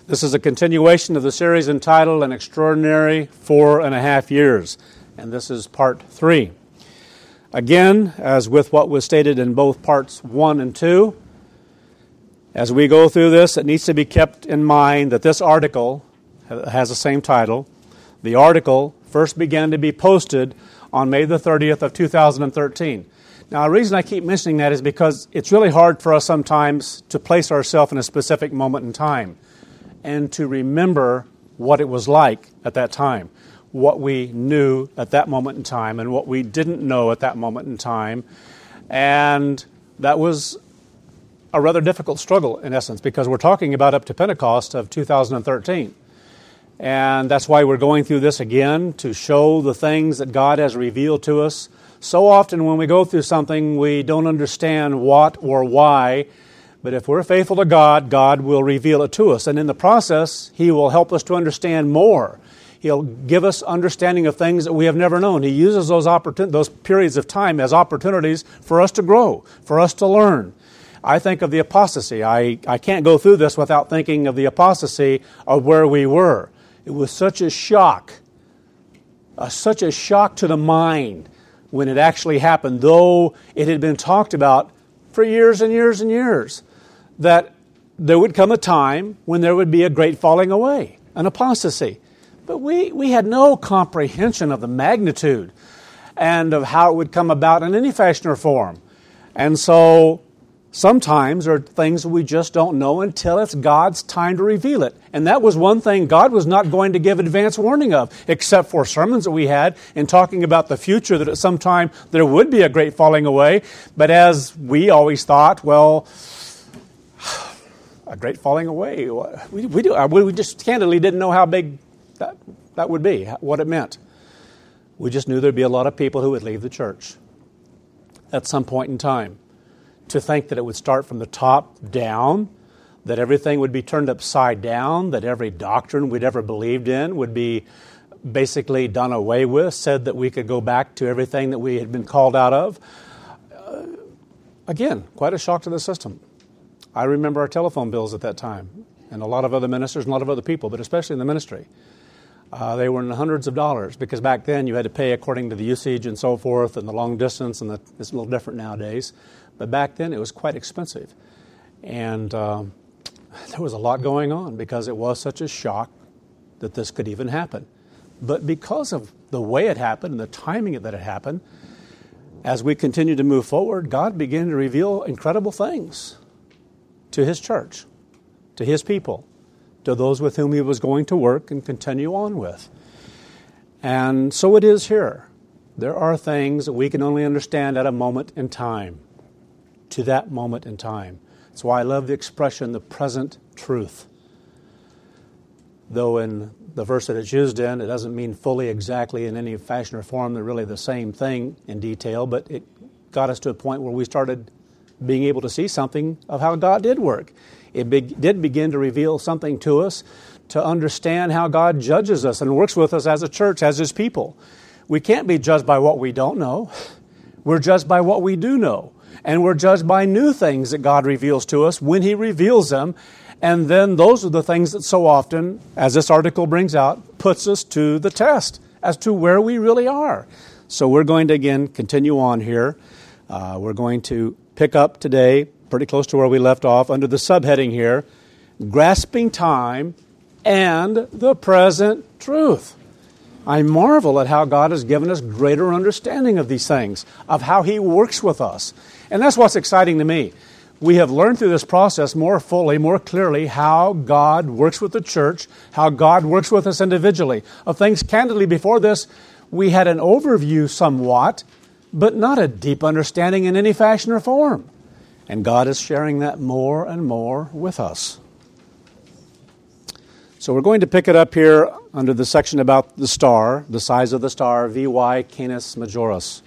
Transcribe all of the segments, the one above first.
This is a continuation of the series entitled An Extraordinary 4.5 Years, and this is part 3. Again, as with what was stated in both parts 1 and 2, as we go through this, it needs to be kept in mind that this article has the same title. The article first began to be posted on May the 30th of 2013. Now, the reason I keep mentioning that is because it's really hard for us sometimes to place ourselves in a specific moment in time and to remember what it was like at that time, what we knew at that moment in time and what we didn't know at that moment in time. And that was a rather difficult struggle, in essence, because we're talking about up to Pentecost of 2013. And that's why we're going through this again, to show the things that God has revealed to us. So often when we go through something, we don't understand what or why. But if we're faithful to God, God will reveal it to us. And in the process, He will help us to understand more. He'll give us understanding of things that we have never known. He uses those periods of time as opportunities for us to grow, for us to learn. I think of the apostasy. I can't go through this without thinking of the apostasy of where we were. It was such a shock to the mind when it actually happened, though it had been talked about for years and years and years, that there would come a time when there would be a great falling away, an apostasy. But we had no comprehension of the magnitude and of how it would come about in any fashion or form. And so sometimes there are things we just don't know until it's God's time to reveal it. And that was one thing God was not going to give advance warning of, except for sermons that we had in talking about the future, that at some time there would be a great falling away. But as we always thought, well, a great falling away, we just candidly didn't know how big that would be, what it meant. We just knew there'd be a lot of people who would leave the church at some point in time. To think that it would start from the top down, that everything would be turned upside down, that every doctrine we'd ever believed in would be basically done away with, said that we could go back to everything that we had been called out of. Again, quite a shock to the system. I remember our telephone bills at that time, and a lot of other ministers and a lot of other people, but especially in the ministry. They were in the hundreds of dollars, because back then you had to pay according to the usage and so forth, and the long distance, and it's a little different nowadays. But back then it was quite expensive. And there was a lot going on because it was such a shock that this could even happen. But because of the way it happened and the timing that it happened, as we continued to move forward, God began to reveal incredible things to His church, to His people, to those with whom He was going to work and continue on with. And so it is here. There are things that we can only understand at a moment in time, to that moment in time. That's why I love the expression, the present truth. Though in the verse that it's used in, it doesn't mean fully exactly in any fashion or form. They're really the same thing in detail, but it got us to a point where we started being able to see something of how God did work. It did begin to reveal something to us to understand how God judges us and works with us as a church, as His people. We can't be judged by what we don't know. We're judged by what we do know. And we're judged by new things that God reveals to us when He reveals them. And then those are the things that so often, as this article brings out, puts us to the test as to where we really are. So we're going to, again, continue on here. We're going to pick up today, pretty close to where we left off, under the subheading here, Grasping Time and the Present Truth. I marvel at how God has given us greater understanding of these things, of how He works with us. And that's what's exciting to me. We have learned through this process more fully, more clearly, how God works with the church, how God works with us individually. Of things, candidly, before this, we had an overview somewhat, but not a deep understanding in any fashion or form. And God is sharing that more and more with us. So we're going to pick it up here under the section about the star, the size of the star, VY Canis Majoris.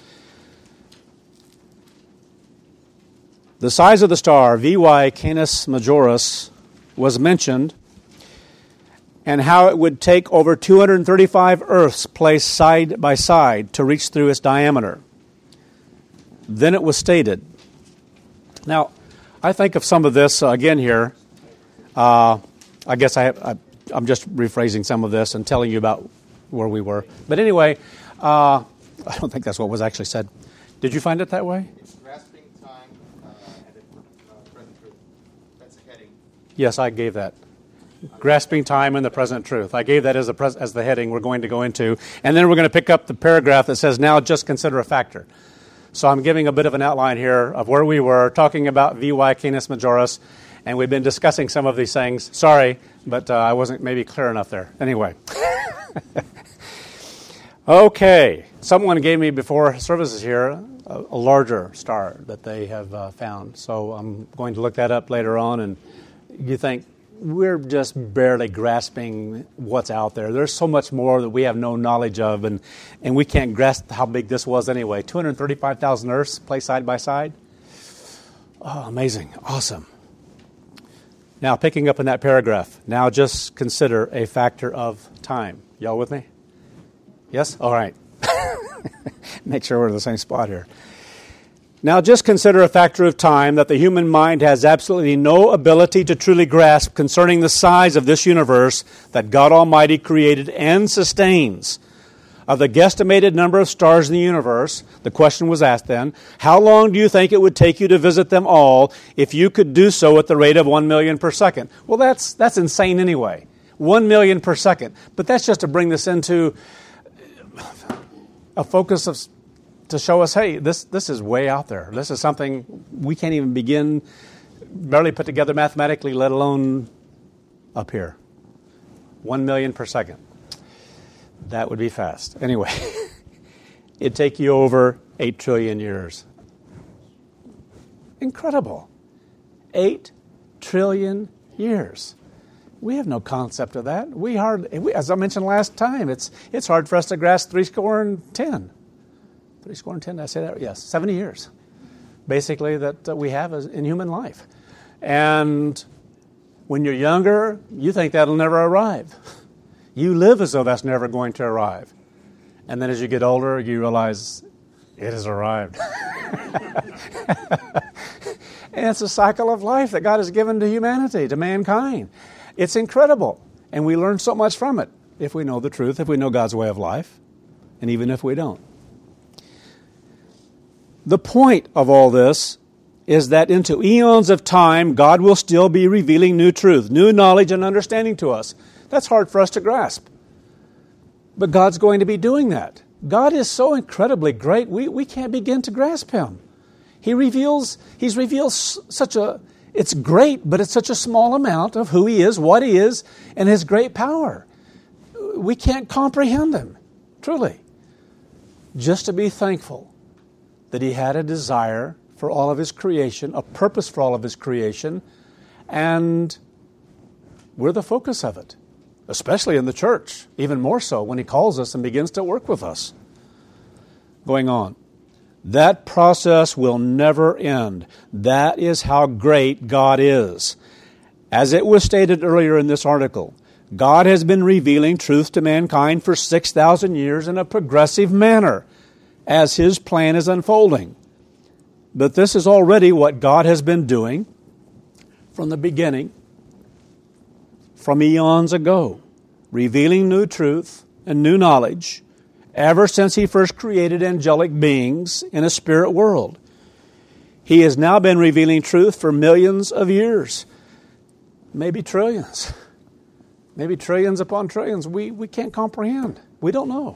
The size of the star, VY Canis Majoris, was mentioned, and how it would take over 235 Earths placed side by side to reach through its diameter. Then it was stated. Now, I think of some of this again here. I guess I'm just rephrasing some of this and telling you about where we were. But anyway, I don't think that's what was actually said. Did you find it that way? It's grasping time and present truth. That's the heading. Yes, I gave that. Grasping time and the present truth. I gave that as the heading we're going to go into. And then we're going to pick up the paragraph that says, now just consider a factor. So I'm giving a bit of an outline here of where we were, talking about VY Canis Majoris, and we've been discussing some of these things. Sorry, but I wasn't maybe clear enough there. Anyway. Okay. Someone gave me before services here a larger star that they have found. So I'm going to look that up later on, and you think, we're just barely grasping what's out there. There's so much more that we have no knowledge of, and we can't grasp how big this was anyway. 235,000 Earths placed side by side. Oh, amazing. Awesome. Now, picking up in that paragraph, now just consider a factor of time. Y'all with me? Yes? All right. Make sure we're in the same spot here. Now, just consider a factor of time that the human mind has absolutely no ability to truly grasp concerning the size of this universe that God Almighty created and sustains. Of the guesstimated number of stars in the universe, the question was asked then, how long do you think it would take you to visit them all if you could do so at the rate of 1 million per second? Well, that's insane anyway. 1 million per second. But that's just to bring this into a focus of to show us, hey, this is way out there. This is something we can't even begin, barely put together mathematically, let alone up here. 1 million per second. That would be fast. Anyway, it'd take you over 8 trillion years. Incredible. 8 trillion years. We have no concept of that. As I mentioned last time, it's hard for us to grasp 310. 310, did I say that? Yes, 70 years, basically, that we have in human life. And when you're younger, you think that'll never arrive. You live as though that's never going to arrive. And then as you get older, you realize it has arrived. And it's a cycle of life that God has given to humanity, to mankind. It's incredible. And we learn so much from it if we know the truth, if we know God's way of life, and even if we don't. The point of all this is that into eons of time, God will still be revealing new truth, new knowledge and understanding to us. That's hard for us to grasp. But God's going to be doing that. God is so incredibly great, we can't begin to grasp Him. He's revealed it's great, but it's such a small amount of who He is, what He is, and His great power. We can't comprehend Him, truly. Just to be thankful that He had a desire for all of His creation, a purpose for all of His creation, and we're the focus of it, especially in the church, even more so when He calls us and begins to work with us. Going on. That process will never end. That is how great God is. As it was stated earlier in this article, God has been revealing truth to mankind for 6,000 years in a progressive manner, as His plan is unfolding. But this is already what God has been doing from the beginning, from eons ago, revealing new truth and new knowledge ever since He first created angelic beings in a spirit world. He has now been revealing truth for millions of years, maybe trillions, maybe trillions upon trillions. We can't comprehend. We don't know.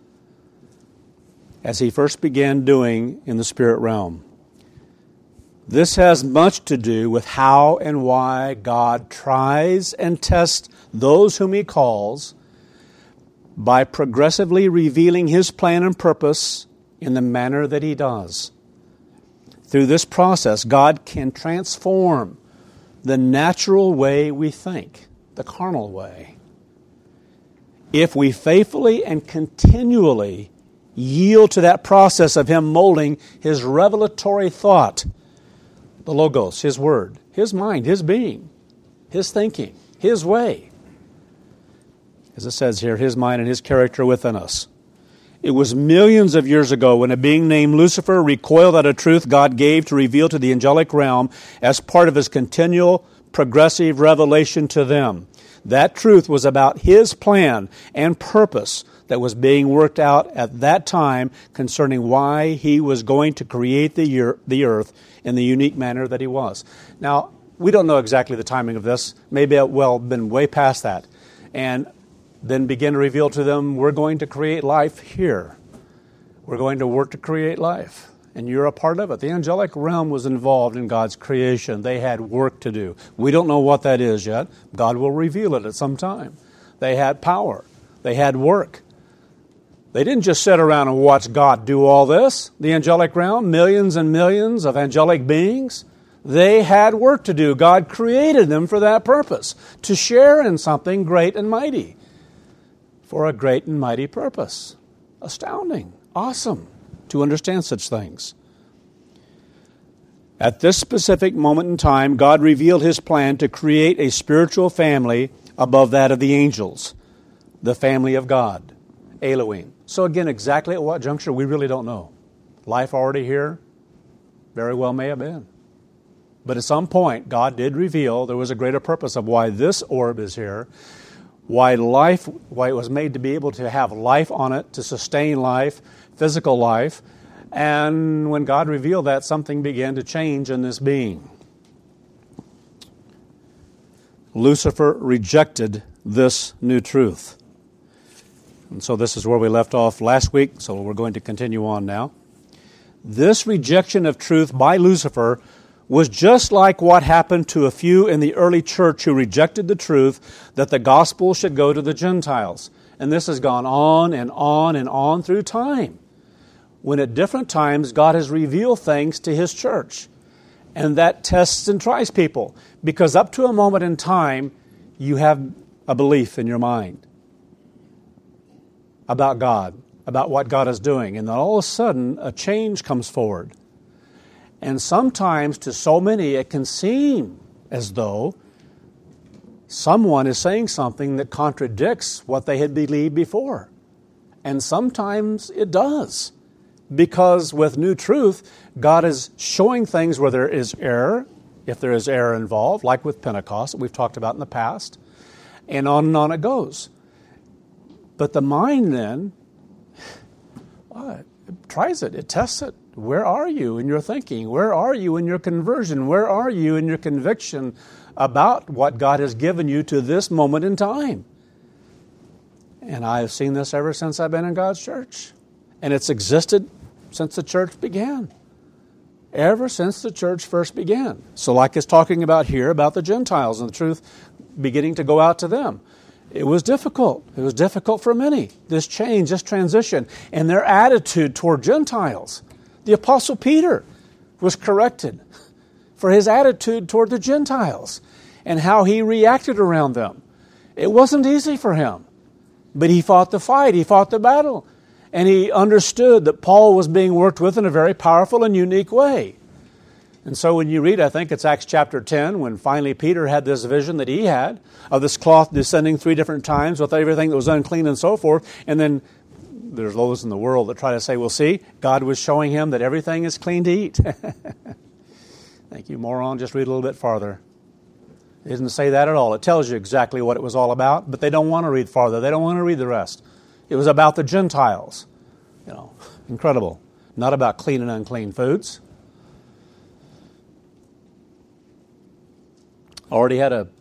As He first began doing in the spirit realm. This has much to do with how and why God tries and tests those whom He calls by progressively revealing His plan and purpose in the manner that He does. Through this process, God can transform the natural way we think, the carnal way. If we faithfully and continually yield to that process of Him molding His revelatory thought, the Logos, His Word, His mind, His being, His thinking, His way. As it says here, His mind and His character within us. It was millions of years ago when a being named Lucifer recoiled at a truth God gave to reveal to the angelic realm as part of his continual progressive revelation to them. That truth was about his plan and purpose that was being worked out at that time concerning why he was going to create the earth in the unique manner that he was. Now, we don't know exactly the timing of this. Maybe it well been way past that. And then begin to reveal to them, we're going to create life here. We're going to work to create life. And you're a part of it. The angelic realm was involved in God's creation. They had work to do. We don't know what that is yet. God will reveal it at some time. They had power. They had work. They didn't just sit around and watch God do all this. The angelic realm, millions and millions of angelic beings, they had work to do. God created them for that purpose, to share in something great and mighty, for a great and mighty purpose. Astounding, awesome to understand such things. At this specific moment in time, God revealed his plan to create a spiritual family above that of the angels, the family of God, Elohim. So again, exactly at what juncture, we really don't know. Life already here? Very well may have been. But at some point, God did reveal there was a greater purpose of why this orb is here, why it was made to be able to have life on it, to sustain life, physical life. And when God revealed that, something began to change in this being. Lucifer rejected this new truth. And so this is where we left off last week, so we're going to continue on now. This rejection of truth by Lucifer was just like what happened to a few in the early church who rejected the truth that the gospel should go to the Gentiles. And this has gone on and on and on through time, when at different times God has revealed things to his church. And that tests and tries people, because up to a moment in time, you have a belief in your mind about God, about what God is doing. And then all of a sudden, a change comes forward. And sometimes to so many, it can seem as though someone is saying something that contradicts what they had believed before. And sometimes it does. Because with new truth, God is showing things where there is error, if there is error involved, like with Pentecost that we've talked about in the past. And on it goes. But the mind then it tries it, it tests it. Where are you in your thinking? Where are you in your conversion? Where are you in your conviction about what God has given you to this moment in time? And I have seen this ever since I've been in God's church. And it's existed since the church began. Ever since the church first began. So like it's talking about here, about the Gentiles and the truth beginning to go out to them. It was difficult. It was difficult for many, this change, this transition, and their attitude toward Gentiles. The Apostle Peter was corrected for his attitude toward the Gentiles and how he reacted around them. It wasn't easy for him, but he fought the fight, he fought the battle, and he understood that Paul was being worked with in a very powerful and unique way. And so when you read, I think it's Acts chapter 10, when finally Peter had this vision that he had of this cloth descending 3 different times with everything that was unclean and so forth. And then there's those in the world that try to say, well, see, God was showing him that everything is clean to eat. Thank you, moron. Just read a little bit farther. It doesn't say that at all. It tells you exactly what it was all about, but they don't want to read farther. They don't want to read the rest. It was about the Gentiles. Incredible. Not about clean and unclean foods. Already had a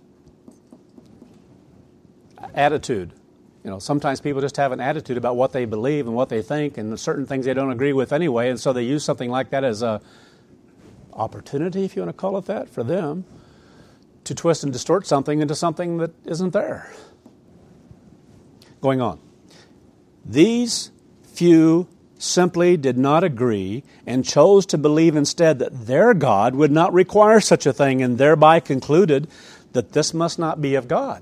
attitude. Sometimes people just have an attitude about what they believe and what they think, and certain things they don't agree with anyway, and so they use something like that as a opportunity, if you want to call it that, for them to twist and distort something into something that isn't there. Going on. These few simply did not agree and chose to believe instead that their God would not require such a thing, and thereby concluded that this must not be of God.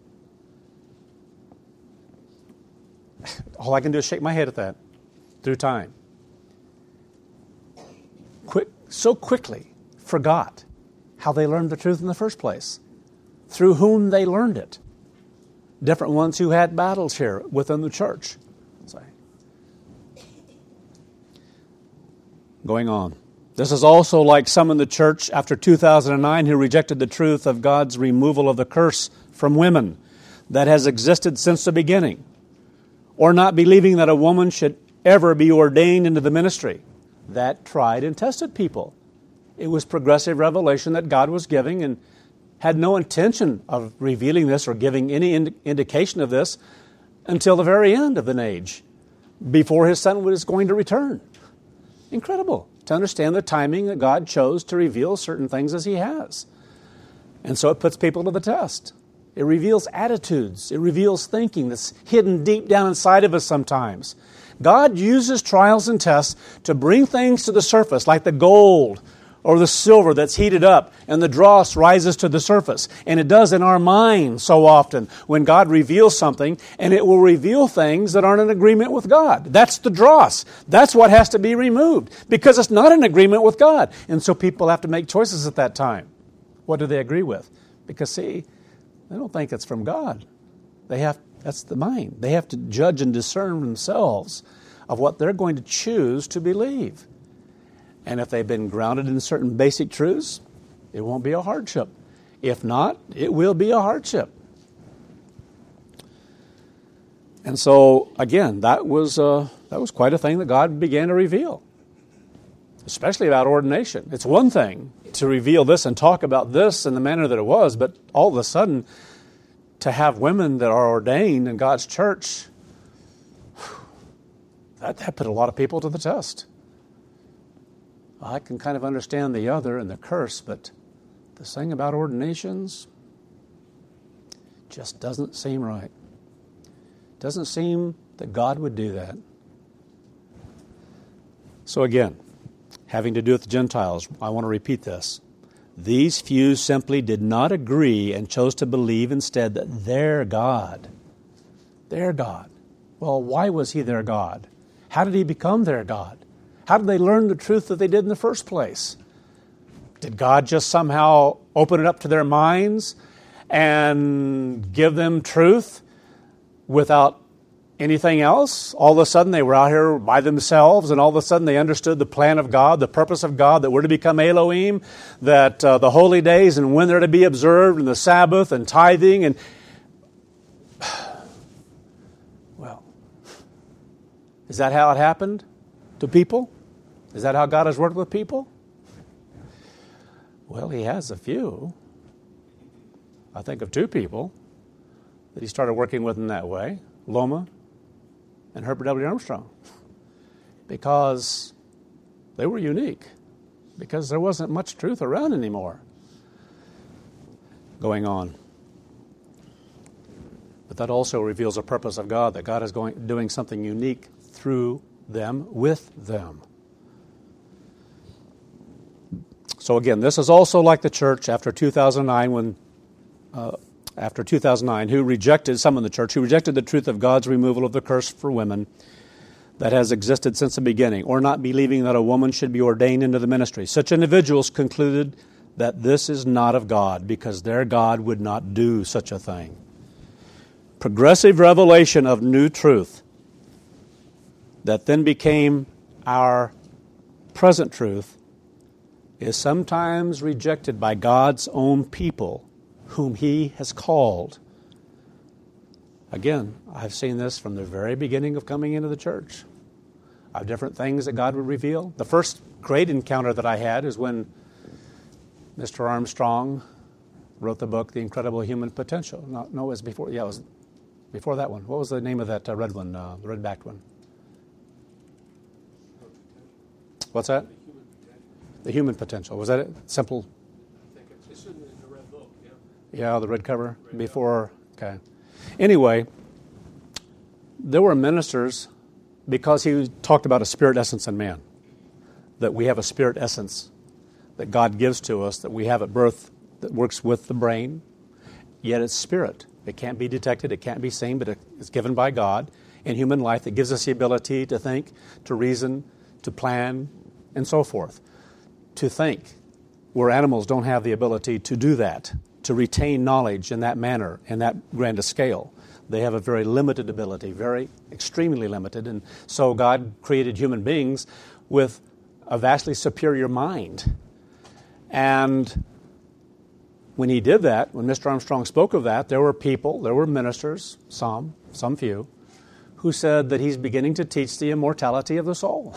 All I can do is shake my head at that through time. So quickly forgot how they learned the truth in the first place, through whom they learned it. Different ones who had battles here within the church. Going on. This is also like some in the church after 2009 who rejected the truth of God's removal of the curse from women that has existed since the beginning, or not believing that a woman should ever be ordained into the ministry. That tried and tested people. It was progressive revelation that God was giving and had no intention of revealing this or giving any indication of this until the very end of an age, before His Son was going to return. Incredible to understand the timing that God chose to reveal certain things as He has. And so it puts people to the test. It reveals attitudes. It reveals thinking that's hidden deep down inside of us sometimes. God uses trials and tests to bring things to the surface, like the gold or the silver that's heated up and the dross rises to the surface. And it does in our minds so often when God reveals something, and it will reveal things that aren't in agreement with God. That's the dross. That's what has to be removed because it's not in agreement with God. And so people have to make choices at that time. What do they agree with? Because, see, they don't think it's from God. That's the mind. They have to judge and discern themselves of what they're going to choose to believe. And if they've been grounded in certain basic truths, it won't be a hardship. If not, it will be a hardship. And so, again, that was quite a thing that God began to reveal, especially about ordination. It's one thing to reveal this and talk about this in the manner that it was, but all of a sudden, to have women that are ordained in God's church, that put a lot of people to the test. I can kind of understand the other and the curse, but this thing about ordinations just doesn't seem right. Doesn't seem that God would do that. So again, having to do with the Gentiles, I want to repeat this. These few simply did not agree and chose to believe instead that their God. Well, why was He their God? How did He become their God? How did they learn the truth that they did in the first place? Did God just somehow open it up to their minds and give them truth without anything else? All of a sudden they were out here by themselves and all of a sudden they understood the plan of God, the purpose of God, that we're to become Elohim, that the holy days and when they're to be observed and the Sabbath and tithing and... Well, is that how it happened to people? Is that how God has worked with people? Well, He has a few. I think of two people that He started working with in that way, Loma and Herbert W. Armstrong, because they were unique, because there wasn't much truth around anymore going on. But that also reveals a purpose of God, that God is doing something unique through them, with them. So again, this is also like the church after 2009 who rejected, some in the church, who rejected the truth of God's removal of the curse for women that has existed since the beginning, or not believing that a woman should be ordained into the ministry. Such individuals concluded that this is not of God, because their God would not do such a thing. Progressive revelation of new truth that then became our present truth is sometimes rejected by God's own people whom He has called. Again, I've seen this from the very beginning of coming into the church. Of different things that God would reveal. The first great encounter that I had is when Mr. Armstrong wrote the book, The Incredible Human Potential. No, it was before. Yeah, it was before that one. What was the name of that red one, the red-backed one? What's that? The Human Potential. Was that it? Simple? I think it's in the red book, yeah. Yeah, the red cover before. Okay. Anyway, there were ministers, because he talked about a spirit essence in man, that we have a spirit essence that God gives to us, that we have at birth, that works with the brain, yet it's spirit. It can't be detected, it can't be seen, but it's given by God in human life that gives us the ability to think, to reason, to plan, and so forth. To think, where animals don't have the ability to do that, to retain knowledge in that manner, in that grand a scale. They have a very limited ability, very extremely limited. And so God created human beings with a vastly superior mind. And when he did that, when Mr. Armstrong spoke of that, there were people, there were ministers, some few, who said that he's beginning to teach the immortality of the soul.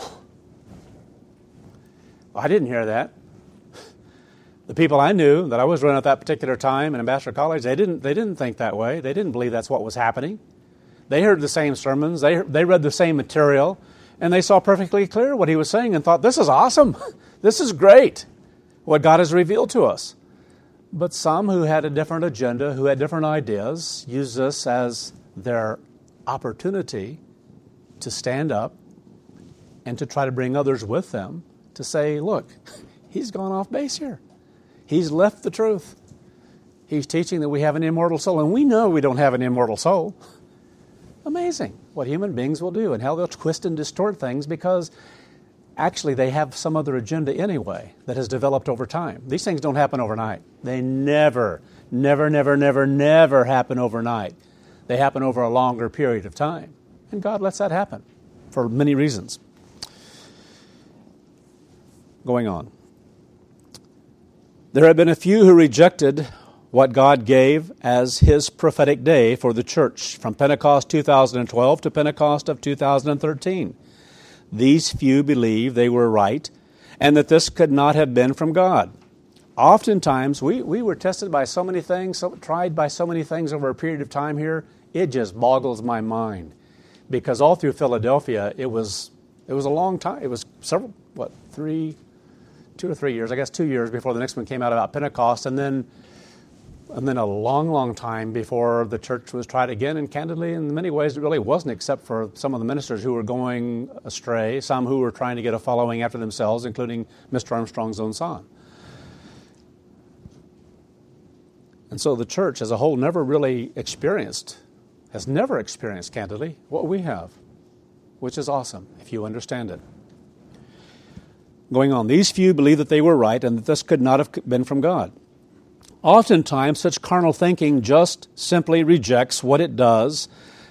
I didn't hear that. The people I knew that I was running at that particular time in Ambassador College, they didn't think that way. They didn't believe that's what was happening. They heard the same sermons. They read the same material, and they saw perfectly clear what he was saying and thought, this is awesome. This is great, what God has revealed to us. But some who had a different agenda, who had different ideas, used this as their opportunity to stand up and to try to bring others with them to say, look, he's gone off base here. He's left the truth. He's teaching that we have an immortal soul, and we know we don't have an immortal soul. Amazing what human beings will do and how they'll twist and distort things because actually they have some other agenda anyway that has developed over time. These things don't happen overnight. They never happen overnight. They happen over a longer period of time. And God lets that happen for many reasons. Going on. There have been a few who rejected what God gave as His prophetic day for the church from Pentecost 2012 to Pentecost of 2013. These few believe they were right and that this could not have been from God. Oftentimes, we were tested by so many things, tried by so many things over a period of time here, it just boggles my mind. Because all through Philadelphia, it was a long time. It was several, 2 or 3 years, I guess 2 years before the next one came out about Pentecost, and then a long time before the church was tried again. And candidly, in many ways, it really wasn't, except for some of the ministers who were going astray, some who were trying to get a following after themselves, including Mr. Armstrong's own son. And so the church as a whole has never experienced, candidly, what we have, which is awesome, if you understand it. Going on, these few believe that they were right and that this could not have been from God. Oftentimes, such carnal thinking just simply rejects what it does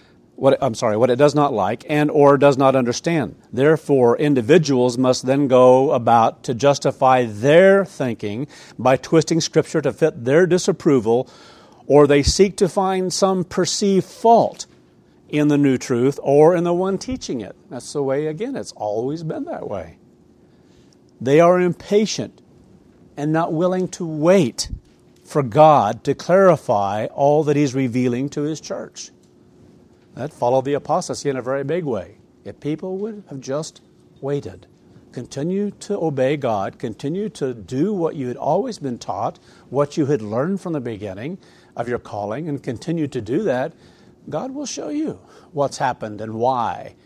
not like and or does not understand. Therefore, individuals must then go about to justify their thinking by twisting Scripture to fit their disapproval, or they seek to find some perceived fault in the new truth or in the one teaching it. That's the way, again, it's always been that way. They are impatient and not willing to wait for God to clarify all that He's revealing to His church. That followed the apostasy in a very big way. If people would have just waited, continue to obey God, continue to do what you had always been taught, what you had learned from the beginning of your calling, and continue to do that, God will show you what's happened and why.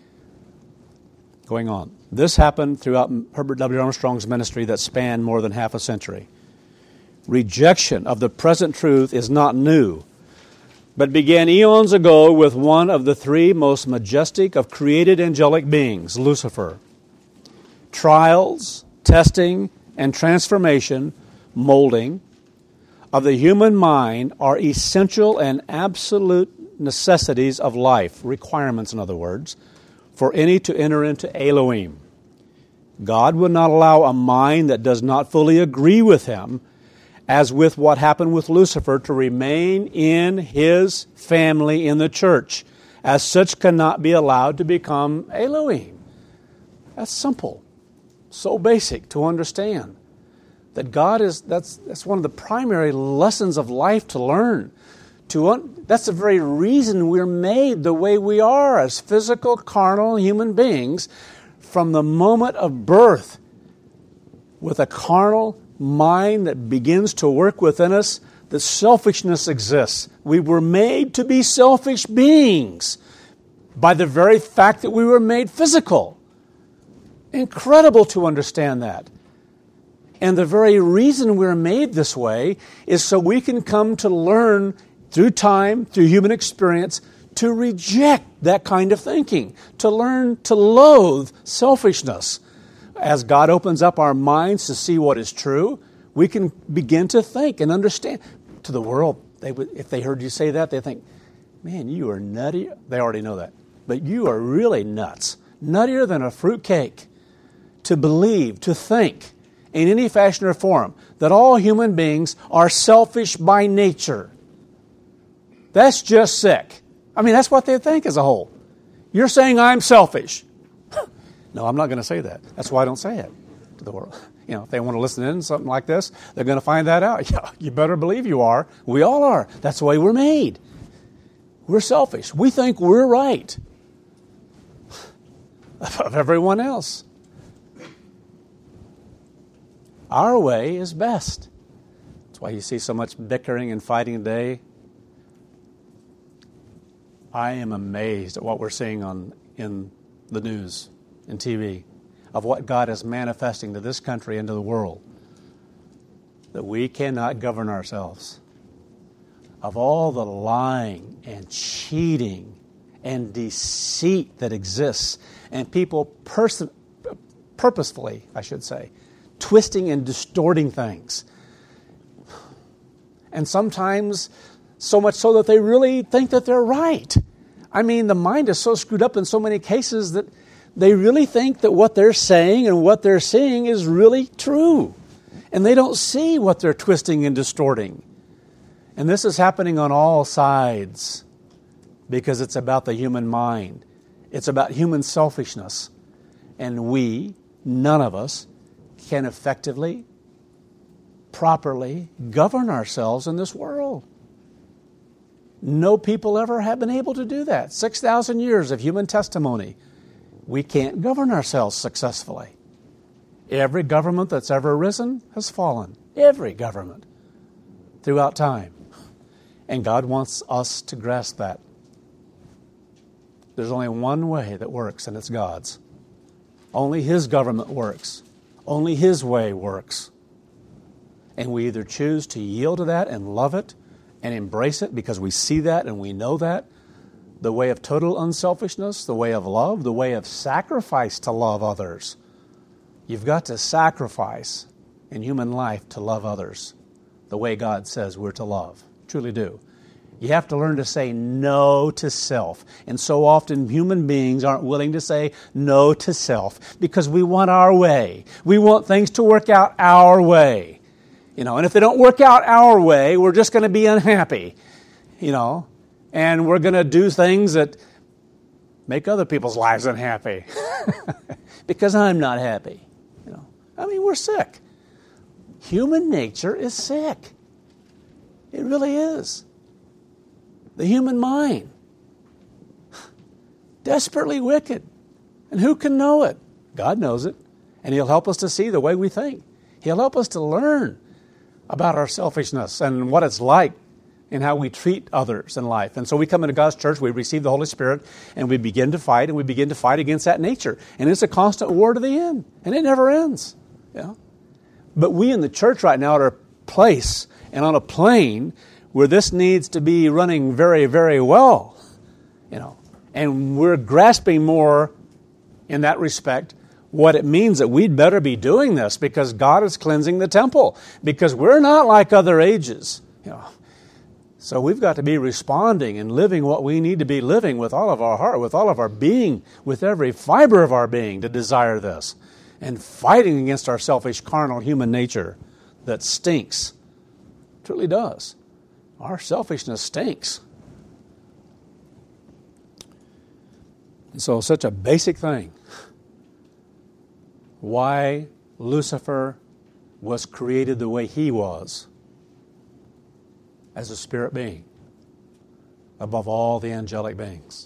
Going on. This happened throughout Herbert W. Armstrong's ministry that spanned more than half a century. Rejection of the present truth is not new, but began eons ago with one of the three most majestic of created angelic beings, Lucifer. Trials, testing, and transformation, molding, of the human mind are essential and absolute necessities of life, requirements in other words, for any to enter into Elohim. God would not allow a mind that does not fully agree with Him, as with what happened with Lucifer, to remain in His family in the church. As such, cannot be allowed to become Elohim. That's simple, so basic to understand. That God is, that's one of the primary lessons of life to learn. That's the very reason we're made the way we are as physical, carnal human beings from the moment of birth, with a carnal mind that begins to work within us, that selfishness exists. We were made to be selfish beings by the very fact that we were made physical. Incredible to understand that. And the very reason we're made this way is so we can come to learn through time, through human experience, to reject that kind of thinking, to learn to loathe selfishness. As God opens up our minds to see what is true, we can begin to think and understand. To the world, if they heard you say that, they think, man, you are nutty. They already know that. But you are really nuts. Nuttier than a fruit cake. to believe, to think in any fashion or form that all human beings are selfish by nature. That's just sick. I mean, that's what they think as a whole. You're saying I'm selfish. No, I'm not going to say that. That's why I don't say it to the world. You know, if they want to listen in to something like this, they're going to find that out. Yeah, you better believe you are. We all are. That's the way we're made. We're selfish. We think we're right of everyone else. Our way is best. That's why you see so much bickering and fighting today. I am amazed at what we're seeing in the news, in TV, of what God is manifesting to this country and to the world. That we cannot govern ourselves. Of all the lying and cheating and deceit that exists, and people purposefully, I should say, twisting and distorting things. And sometimes so much so that they really think that they're right. I mean, the mind is so screwed up in so many cases that they really think that what they're saying and what they're seeing is really true. And they don't see what they're twisting and distorting. And this is happening on all sides because it's about the human mind. It's about human selfishness. And we, none of us, can effectively, properly govern ourselves in this world. No people ever have been able to do that. 6,000 years of human testimony. We can't govern ourselves successfully. Every government that's ever arisen has fallen. Every government throughout time. And God wants us to grasp that. There's only one way that works, and it's God's. Only His government works. Only His way works. And we either choose to yield to that and love it and embrace it because we see that and we know that, the way of total unselfishness, the way of love, the way of sacrifice to love others. You've got to sacrifice in human life to love others the way God says we're to love. Truly do. You have to learn to say no to self. And so often human beings aren't willing to say no to self because we want our way. We want things to work out our way. You know, and if they don't work out our way, we're just going to be unhappy. You know, and we're going to do things that make other people's lives unhappy because I'm not happy. You know, I mean, we're sick. Human nature is sick. It really is. The human mind. Desperately wicked. And who can know it? God knows it. And He'll help us to see the way we think. He'll help us to learn about our selfishness and what it's like and how we treat others in life. And so we come into God's church, we receive the Holy Spirit, and we begin to fight, and we begin to fight against that nature. And it's a constant war to the end. And it never ends. You know? But we in the church right now are at a place and on a plane where this needs to be running very, very well. You know, and we're grasping more in that respect what it means that we'd better be doing this because God is cleansing the temple, because we're not like other ages. You know, so we've got to be responding and living what we need to be living with all of our heart, with all of our being, with every fiber of our being to desire this, and fighting against our selfish, carnal human nature that stinks. It truly does. Our selfishness stinks. And so such a basic thing. Why Lucifer was created the way he was as a spirit being above all the angelic beings.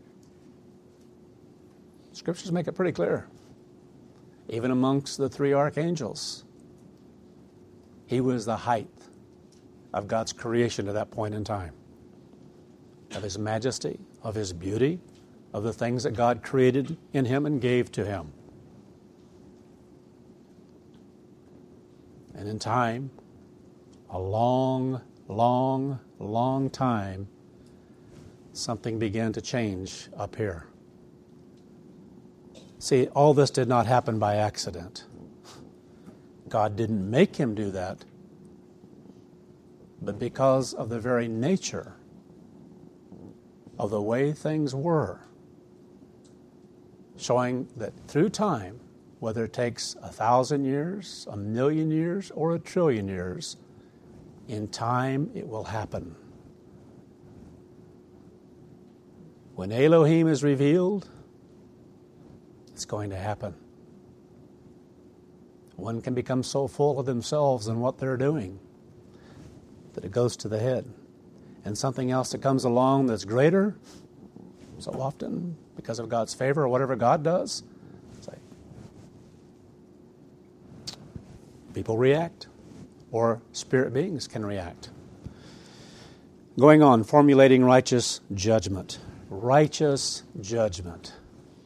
Scriptures make it pretty clear. Even amongst the three archangels, he was the height of God's creation at that point in time. Of His majesty, of His beauty, of the things that God created in him and gave to him. And in time, a long, long, long time, something began to change up here. See, all this did not happen by accident. God didn't make him do that, but because of the very nature of the way things were, showing that through time, whether it takes 1,000 years, 1,000,000 years, or 1,000,000,000,000 years, in time it will happen. When Elohim is revealed, it's going to happen. One can become so full of themselves and what they're doing that it goes to the head. And something else that comes along that's greater, so often, because of God's favor or whatever God does, people react, or spirit beings can react. Going on, formulating righteous judgment. Righteous judgment.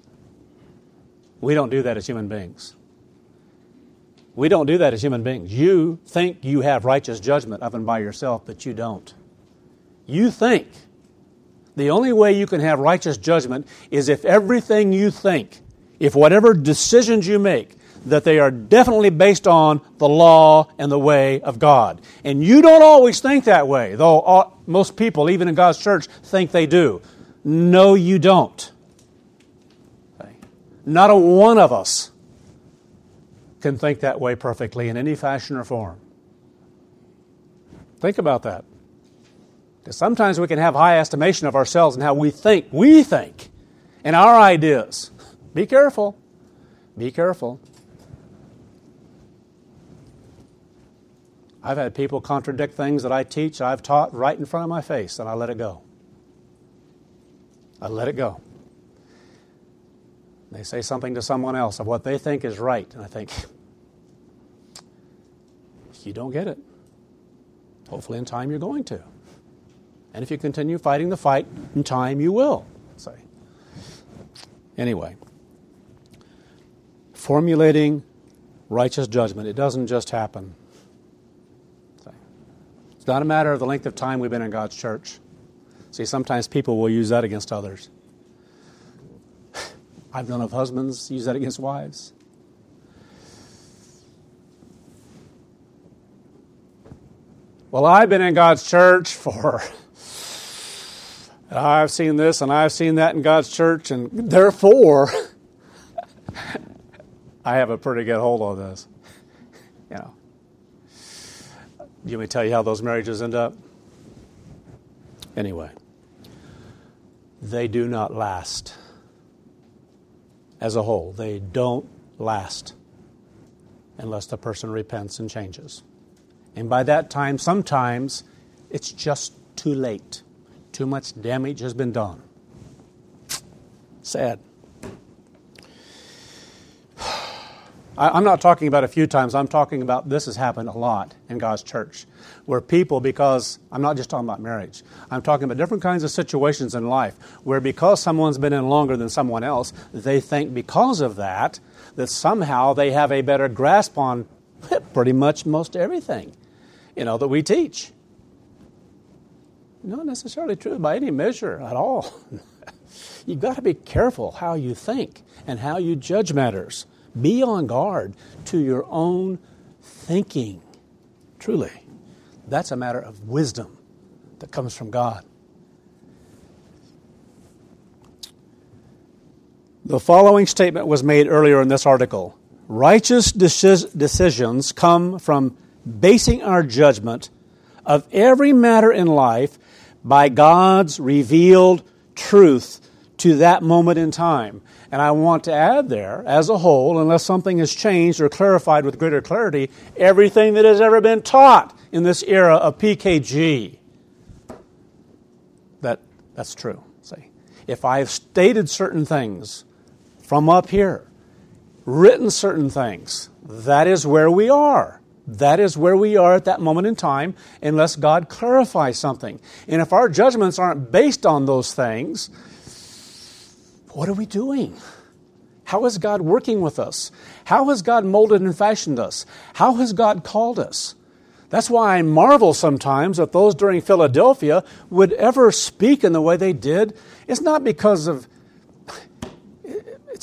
We don't do that as human beings. We don't do that as human beings. You think you have righteous judgment of and by yourself, but you don't. You think the only way you can have righteous judgment is if everything you think, if whatever decisions you make, that they are definitely based on the law and the way of God. And you don't always think that way, though most people, even in God's church, think they do. No, you don't. Okay. Not a one of us can think that way perfectly in any fashion or form. Think about that. Because sometimes we can have high estimation of ourselves and how we think, and our ideas. Be careful. Be careful. I've had people contradict things that I teach, I've taught right in front of my face, and I let it go. I let it go. They say something to someone else of what they think is right, and I think, you don't get it. Hopefully in time you're going to. And if you continue fighting the fight, in time you will. Say. Anyway, formulating righteous judgment, it doesn't just happen. It's not a matter of the length of time we've been in God's church. See, sometimes people will use that against others. I've known of husbands use that against wives. Well, I've been in God's church for... I've seen this and I've seen that in God's church, and therefore, I have a pretty good hold on this. You know. You want me to tell you how those marriages end up? Anyway, they do not last. As a whole, they don't last unless the person repents and changes. And by that time, sometimes it's just too late. Too much damage has been done. Sad. I'm not talking about a few times. I'm talking about this has happened a lot in God's church, where people, because I'm not just talking about marriage, I'm talking about different kinds of situations in life where because someone's been in longer than someone else, they think because of that somehow they have a better grasp on pretty much most everything, that we teach. Not necessarily true by any measure at all. You've got to be careful how you think and how you judge matters. Be on guard to your own thinking. Truly, that's a matter of wisdom that comes from God. The following statement was made earlier in this article. Righteous decisions come from basing our judgment of every matter in life by God's revealed truth to that moment in time. And I want to add there, as a whole, unless something is changed or clarified with greater clarity, everything that has ever been taught in this era of PKG. That's true. See, if I have stated certain things from up here, written certain things, that is where we are. That is where we are at that moment in time, unless God clarifies something. And if our judgments aren't based on those things, what are we doing? How is God working with us? How has God molded and fashioned us? How has God called us? That's why I marvel sometimes that those during Philadelphia would ever speak in the way they did. It's because of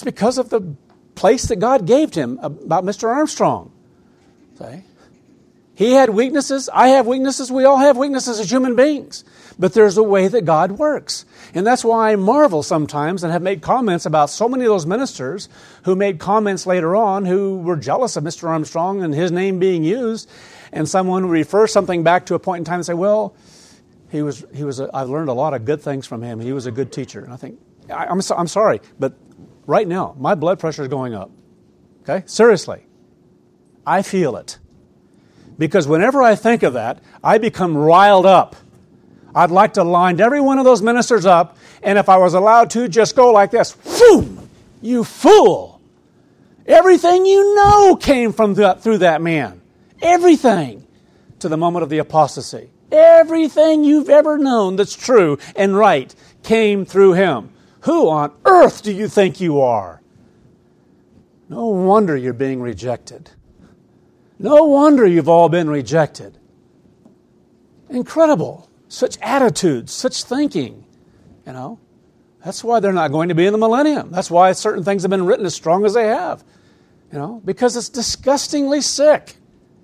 the place that God gave him about Mr. Armstrong. See? He had weaknesses. I have weaknesses. We all have weaknesses as human beings. But there's a way that God works. And that's why I marvel sometimes and have made comments about so many of those ministers who made comments later on who were jealous of Mr. Armstrong and his name being used. And someone would refer something back to a point in time and say, well, I've learned a lot of good things from him. He was a good teacher. And I think, I'm sorry, but right now, my blood pressure is going up. Okay? Seriously. I feel it. Because whenever I think of that, I become riled up. I'd like to line every one of those ministers up, and if I was allowed to, just go like this. Boom! You fool! Everything you know came from through that man. Everything. To the moment of the apostasy. Everything you've ever known that's true and right came through him. Who on earth do you think you are? No wonder you're being rejected. No wonder you've all been rejected. Incredible. Such attitudes, such thinking. That's why they're not going to be in the millennium. That's why certain things have been written as strong as they have. Because it's disgustingly sick.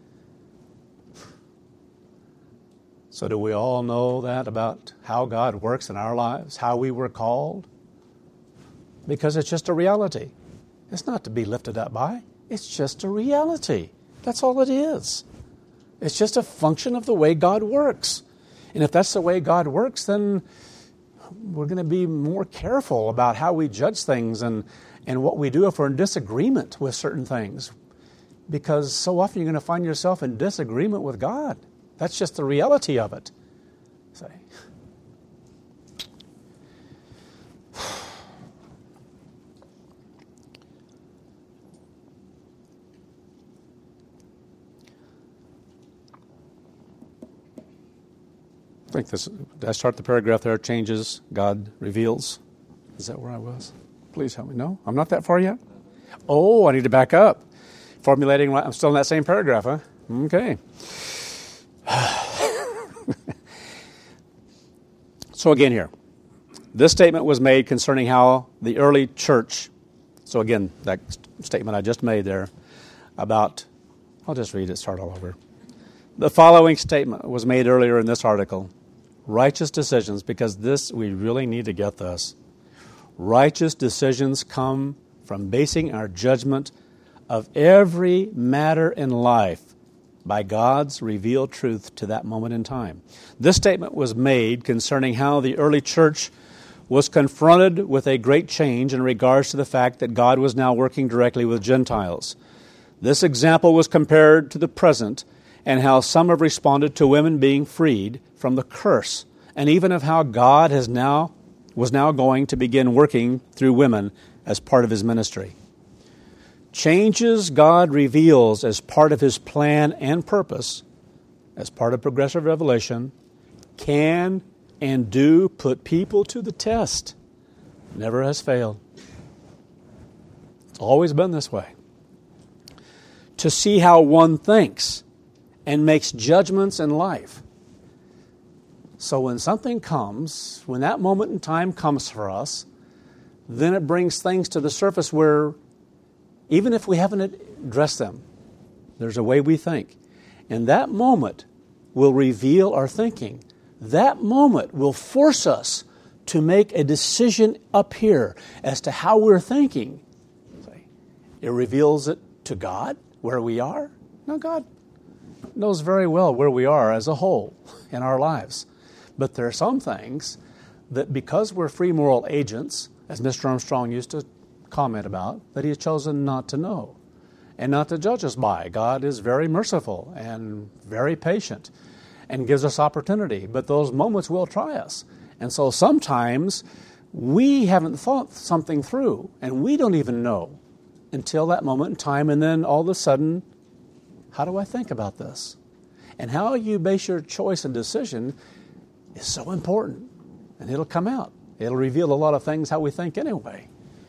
So do we all know that about how God works in our lives, how we were called? Because it's just a reality. It's not to be lifted up by. It's just a reality. That's all it is. It's just a function of the way God works. And if that's the way God works, then we're going to be more careful about how we judge things and what we do if we're in disagreement with certain things. Because so often you're going to find yourself in disagreement with God. That's just the reality of it. I think did I start the paragraph there? Changes, God reveals. Is that where I was? Please help me. No? I'm not that far yet? Oh, I need to back up. Formulating, I'm still in that same paragraph, huh? Okay. So again here, this statement was made concerning how the early church, so again, that statement I just made there about, I'll just read it, start all over. The following statement was made earlier in this article. Righteous decisions, because this, we really need to get this. Righteous decisions come from basing our judgment of every matter in life by God's revealed truth to that moment in time. This statement was made concerning how the early church was confronted with a great change in regards to the fact that God was now working directly with Gentiles. This example was compared to the present and how some have responded to women being freed from the curse, and even of how God was now going to begin working through women as part of his ministry. Changes God reveals as part of his plan and purpose, as part of progressive revelation, can and do put people to the test. Never has failed. It's always been this way. To see how one thinks and makes judgments in life. So when something comes, when that moment in time comes for us, then it brings things to the surface where even if we haven't addressed them, there's a way we think. And that moment will reveal our thinking. That moment will force us to make a decision up here as to how we're thinking. It reveals it to God, where we are. No, God knows very well where we are as a whole in our lives. But there are some things that because we're free moral agents, as Mr. Armstrong used to comment about, that he has chosen not to know and not to judge us by. God is very merciful and very patient and gives us opportunity. But those moments will try us. And so sometimes we haven't thought something through and we don't even know until that moment in time, and then all of a sudden, how do I think about this? And how you base your choice and decision is so important. And it'll come out. It'll reveal a lot of things how we think anyway.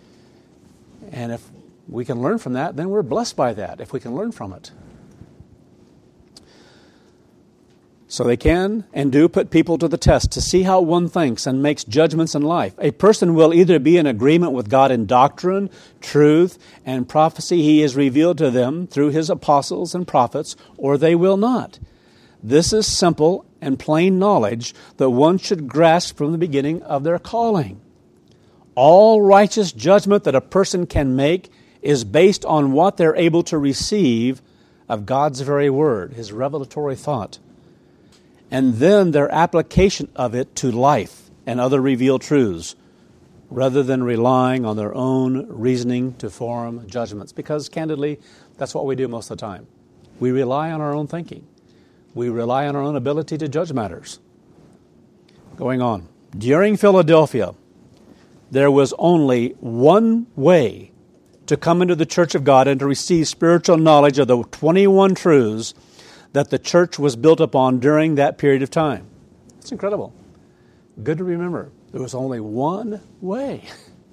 And if we can learn from that, then we're blessed by that, if we can learn from it. So they can and do put people to the test to see how one thinks and makes judgments in life. A person will either be in agreement with God in doctrine, truth, and prophecy He has revealed to them through His apostles and prophets, or they will not. This is simple and plain knowledge that one should grasp from the beginning of their calling. All righteous judgment that a person can make is based on what they're able to receive of God's very word, His revelatory thought, and then their application of it to life and other revealed truths, rather than relying on their own reasoning to form judgments. Because, candidly, that's what we do most of the time. We rely on our own thinking. We rely on our own ability to judge matters. Going on. During Philadelphia, there was only one way to come into the church of God and to receive spiritual knowledge of the 21 truths that the church was built upon during that period of time. It's incredible. Good to remember. There was only one way.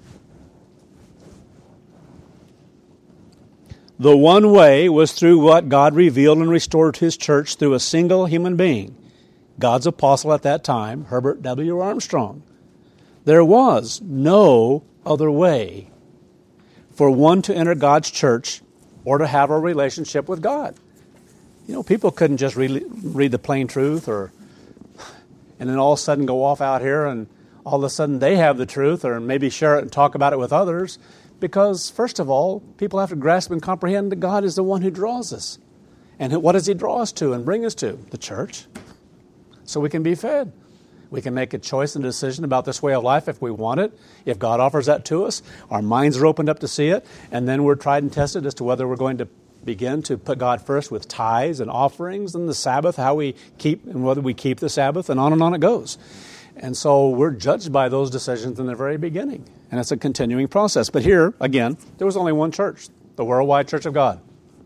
The one way was through what God revealed and restored to His church through a single human being, God's apostle at that time, Herbert W. Armstrong. There was no other way for one to enter God's church or to have a relationship with God. You know, people couldn't just read the plain truth and then all of a sudden go off out here and all of a sudden they have the truth, or maybe share it and talk about it with others. Because, first of all, people have to grasp and comprehend that God is the one who draws us. And what does He draw us to and bring us to? The church. So we can be fed. We can make a choice and a decision about this way of life if we want it. If God offers that to us, our minds are opened up to see it. And then we're tried and tested as to whether we're going to begin to put God first with tithes and offerings and the Sabbath, how we keep and whether we keep the Sabbath, and on it goes. And so we're judged by those decisions in the very beginning. And it's a continuing process. But here, again, there was only one church, the Worldwide Church of God.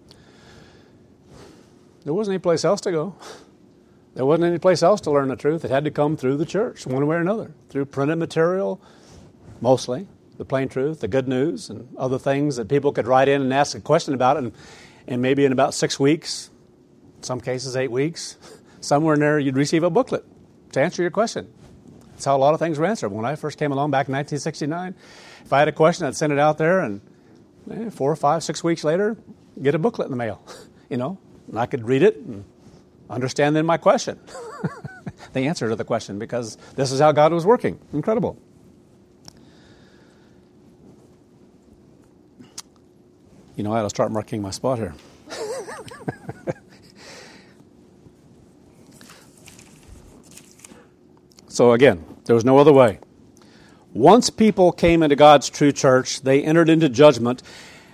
There wasn't any place else to go. There wasn't any place else to learn the truth. It had to come through the church, one way or another, through printed material, mostly, the plain truth, the good news, and other things that people could write in and ask a question about it. And maybe in about 6 weeks, in some cases 8 weeks, somewhere in there you'd receive a booklet to answer your question. That's how a lot of things were answered. When I first came along back in 1969, if I had a question, I'd send it out there, and 4, 5, 6 weeks later, get a booklet in the mail, and I could read it and understand then my question, the answer to the question, because this is how God was working. Incredible. I ought to start marking my spot here. So again, there was no other way. Once people came into God's true church, they entered into judgment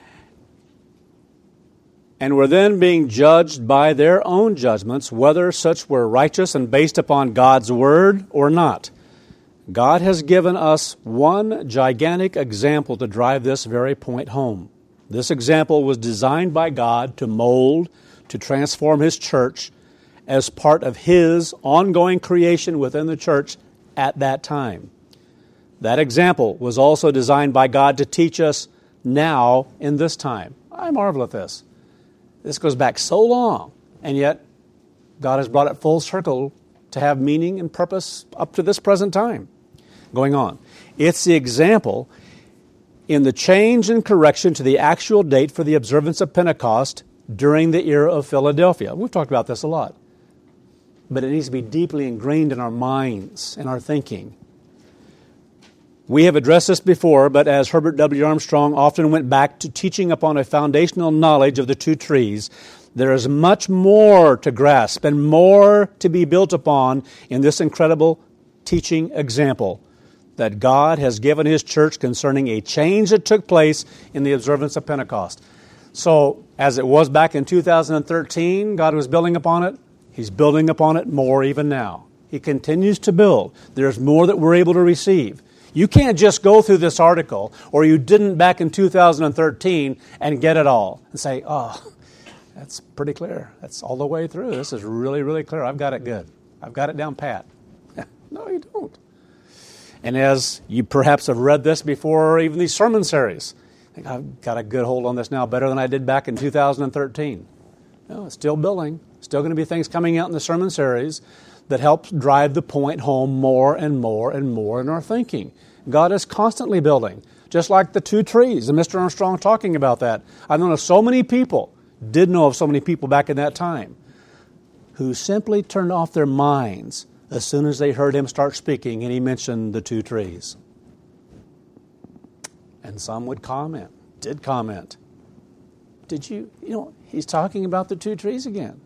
and were then being judged by their own judgments, whether such were righteous and based upon God's word or not. God has given us one gigantic example to drive this very point home. This example was designed by God to mold, to transform His church as part of His ongoing creation within the church at that time. That example was also designed by God to teach us now in this time. I marvel at this. This goes back so long, and yet God has brought it full circle to have meaning and purpose up to this present time. Going on. It's the example in the change and correction to the actual date for the observance of Pentecost during the era of Philadelphia. We've talked about this a lot. But it needs to be deeply ingrained in our minds and our thinking. We have addressed this before, but as Herbert W. Armstrong often went back to teaching upon a foundational knowledge of the two trees, there is much more to grasp and more to be built upon in this incredible teaching example that God has given His church concerning a change that took place in the observance of Pentecost. So, as it was back in 2013, God was building upon it. He's building upon it more even now. He continues to build. There's more that we're able to receive. You can't just go through this article, or you didn't back in 2013, and get it all and say, oh, that's pretty clear. That's all the way through. This is really, really clear. I've got it good. I've got it down pat. No, you don't. And as you perhaps have read this before, or even these sermon series, I think I've got a good hold on this now, better than I did back in 2013. No, it's still building. Still going to be things coming out in the sermon series that helps drive the point home more and more and more in our thinking. God is constantly building, just like the 2 trees, and Mr. Armstrong talking about that. I know of so many people, did know of so many people back in that time, who simply turned off their minds as soon as they heard him start speaking and he mentioned the 2 trees. And some would comment, did comment. He's talking about the 2 trees again.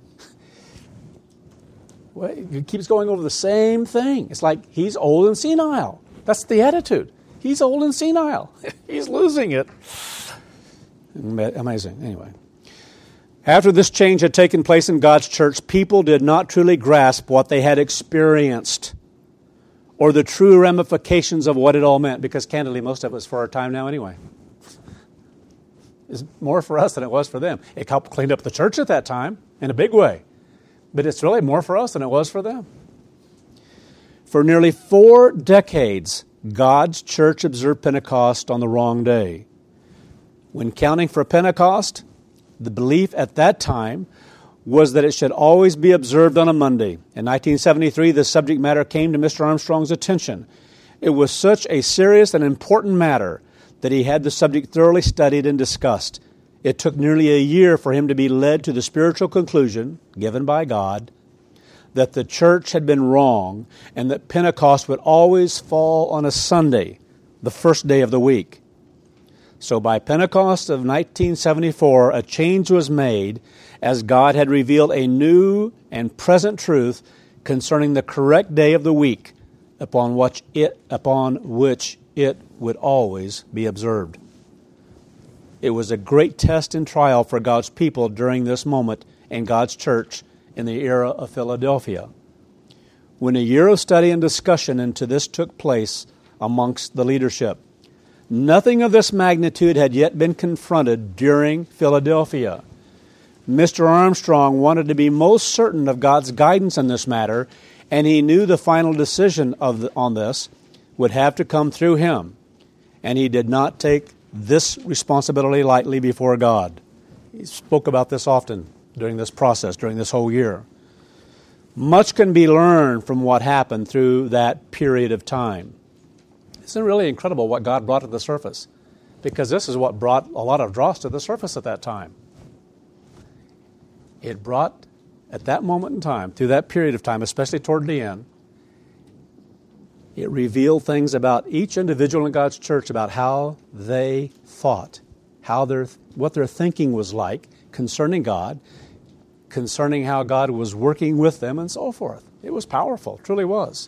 Well, he keeps going over the same thing. It's like he's old and senile. That's the attitude. He's old and senile. He's losing it. Amazing. Anyway. After this change had taken place in God's church, people did not truly grasp what they had experienced or the true ramifications of what it all meant, because candidly, most of us for our time now anyway. It's more for us than it was for them. It helped clean up the church at that time in a big way, but it's really more for us than it was for them. For nearly 4 decades, God's church observed Pentecost on the wrong day. When counting for Pentecost, the belief at that time was that it should always be observed on a Monday. In 1973, the subject matter came to Mr. Armstrong's attention. It was such a serious and important matter that he had the subject thoroughly studied and discussed. It took nearly a year for him to be led to the spiritual conclusion, given by God, that the church had been wrong and that Pentecost would always fall on a Sunday, the first day of the week. So by Pentecost of 1974, a change was made as God had revealed a new and present truth concerning the correct day of the week upon which it would always be observed. It was a great test and trial for God's people during this moment in God's church in the era of Philadelphia. When a year of study and discussion into this took place amongst the leadership, nothing of this magnitude had yet been confronted during Philadelphia. Mr. Armstrong wanted to be most certain of God's guidance in this matter, and he knew the final decision on this would have to come through him. And he did not take this responsibility lightly before God. He spoke about this often during this process, during this whole year. Much can be learned from what happened through that period of time. It's really incredible what God brought to the surface, because this is what brought a lot of dross to the surface at that time. It brought, at that moment in time, through that period of time, especially toward the end, it revealed things about each individual in God's church, about how they thought, what their thinking was like concerning God, concerning how God was working with them, and so forth. It was powerful, truly was.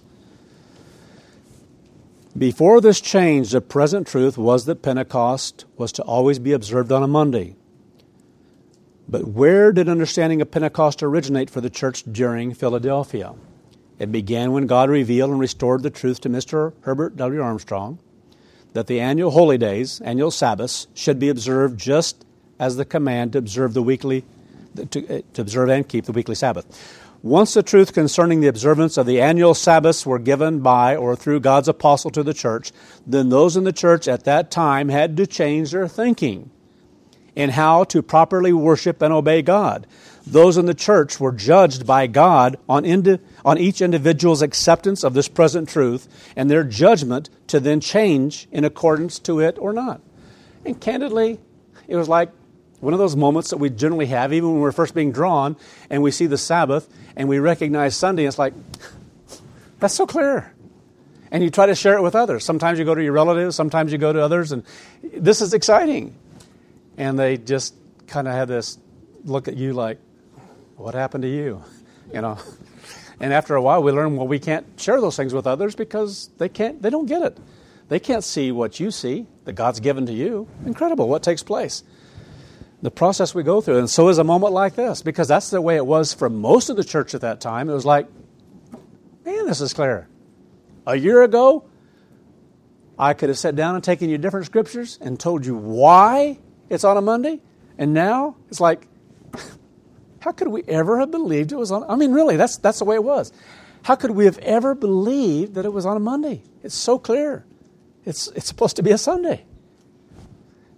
Before this change, the present truth was that Pentecost was to always be observed on a Monday. But where did understanding of Pentecost originate for the church during Philadelphia? It began when God revealed and restored the truth to Mr. Herbert W. Armstrong that the annual holy days, annual Sabbaths, should be observed just as the command to observe to observe and keep the weekly Sabbath. Once the truth concerning the observance of the annual Sabbaths were given by or through God's apostle to the church, then those in the church at that time had to change their thinking in how to properly worship and obey God. Those in the church were judged by God on each individual's acceptance of this present truth and their judgment to then change in accordance to it or not. And candidly, it was like one of those moments that we generally have, even when we're first being drawn and we see the Sabbath and we recognize Sunday, and it's like, that's so clear. And you try to share it with others. Sometimes you go to your relatives, sometimes you go to others, and this is exciting. And they just kind of have this look at you like, what happened to you? And after a while we learn, we can't share those things with others because they don't get it. They can't see what you see that God's given to you. Incredible what takes place. The process we go through. And so is a moment like this, because that's the way it was for most of the church at that time. It was like, man, this is clear. A year ago, I could have sat down and taken you different scriptures and told you why it's on a Monday. And now it's like, how could we ever have believed it was on? I mean, really, that's the way it was. How could we have ever believed that it was on a Monday? It's so clear. It's supposed to be a Sunday.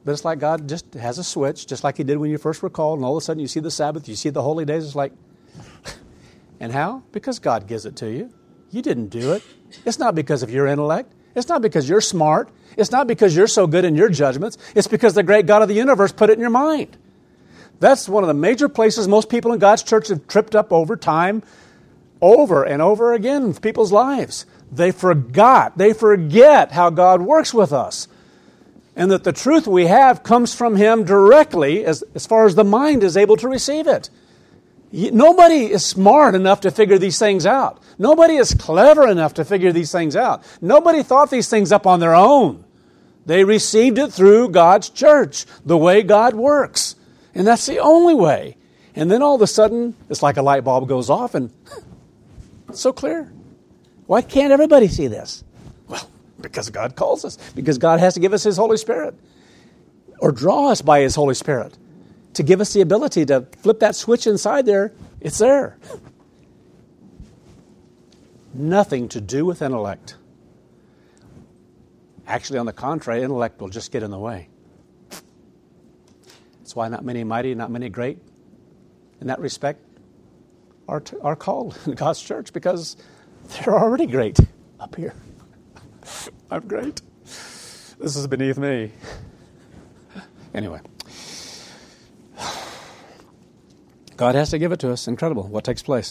But it's like God just has a switch, just like He did when you first were called, and all of a sudden you see the Sabbath, you see the holy days. It's like, and how? Because God gives it to you. You didn't do it. It's not because of your intellect. It's not because you're smart. It's not because you're so good in your judgments. It's because the great God of the universe put it in your mind. That's one of the major places most people in God's church have tripped up over time, over and over again in people's lives. They forget how God works with us. And that the truth we have comes from Him directly as far as the mind is able to receive it. Nobody is smart enough to figure these things out. Nobody is clever enough to figure these things out. Nobody thought these things up on their own. They received it through God's church, the way God works. And that's the only way. And then all of a sudden, it's like a light bulb goes off and it's so clear. Why can't everybody see this? Well, because God calls us. Because God has to give us His Holy Spirit. Or draw us by His Holy Spirit. To give us the ability to flip that switch inside there. It's there. Nothing to do with intellect. Actually, on the contrary, intellect will just get in the way. That's why not many mighty, not many great, in that respect, are called in God's church, because they're already great up here. I'm great. This is beneath me. Anyway. God has to give it to us. Incredible what takes place.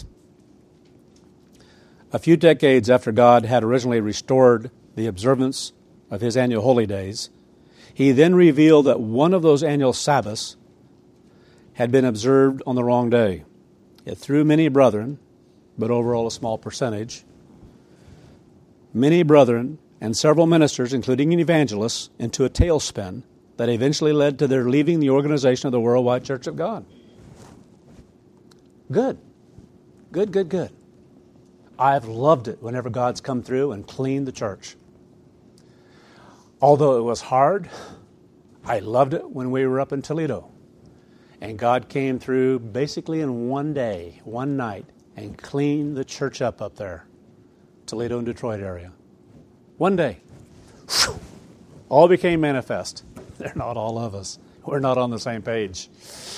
A few decades after God had originally restored the observance of His annual holy days, He then revealed that one of those annual Sabbaths had been observed on the wrong day. It threw many brethren, but overall a small percentage, many brethren and several ministers, including evangelists, into a tailspin that eventually led to their leaving the organization of the Worldwide Church of God. Good. Good, good, good. I've loved it whenever God's come through and cleaned the church. Although it was hard, I loved it when we were up in Toledo. And God came through basically in one day, one night, and cleaned the church up there. Toledo and Detroit area. One day. Whew, all became manifest. They're not all of us. We're not on the same page.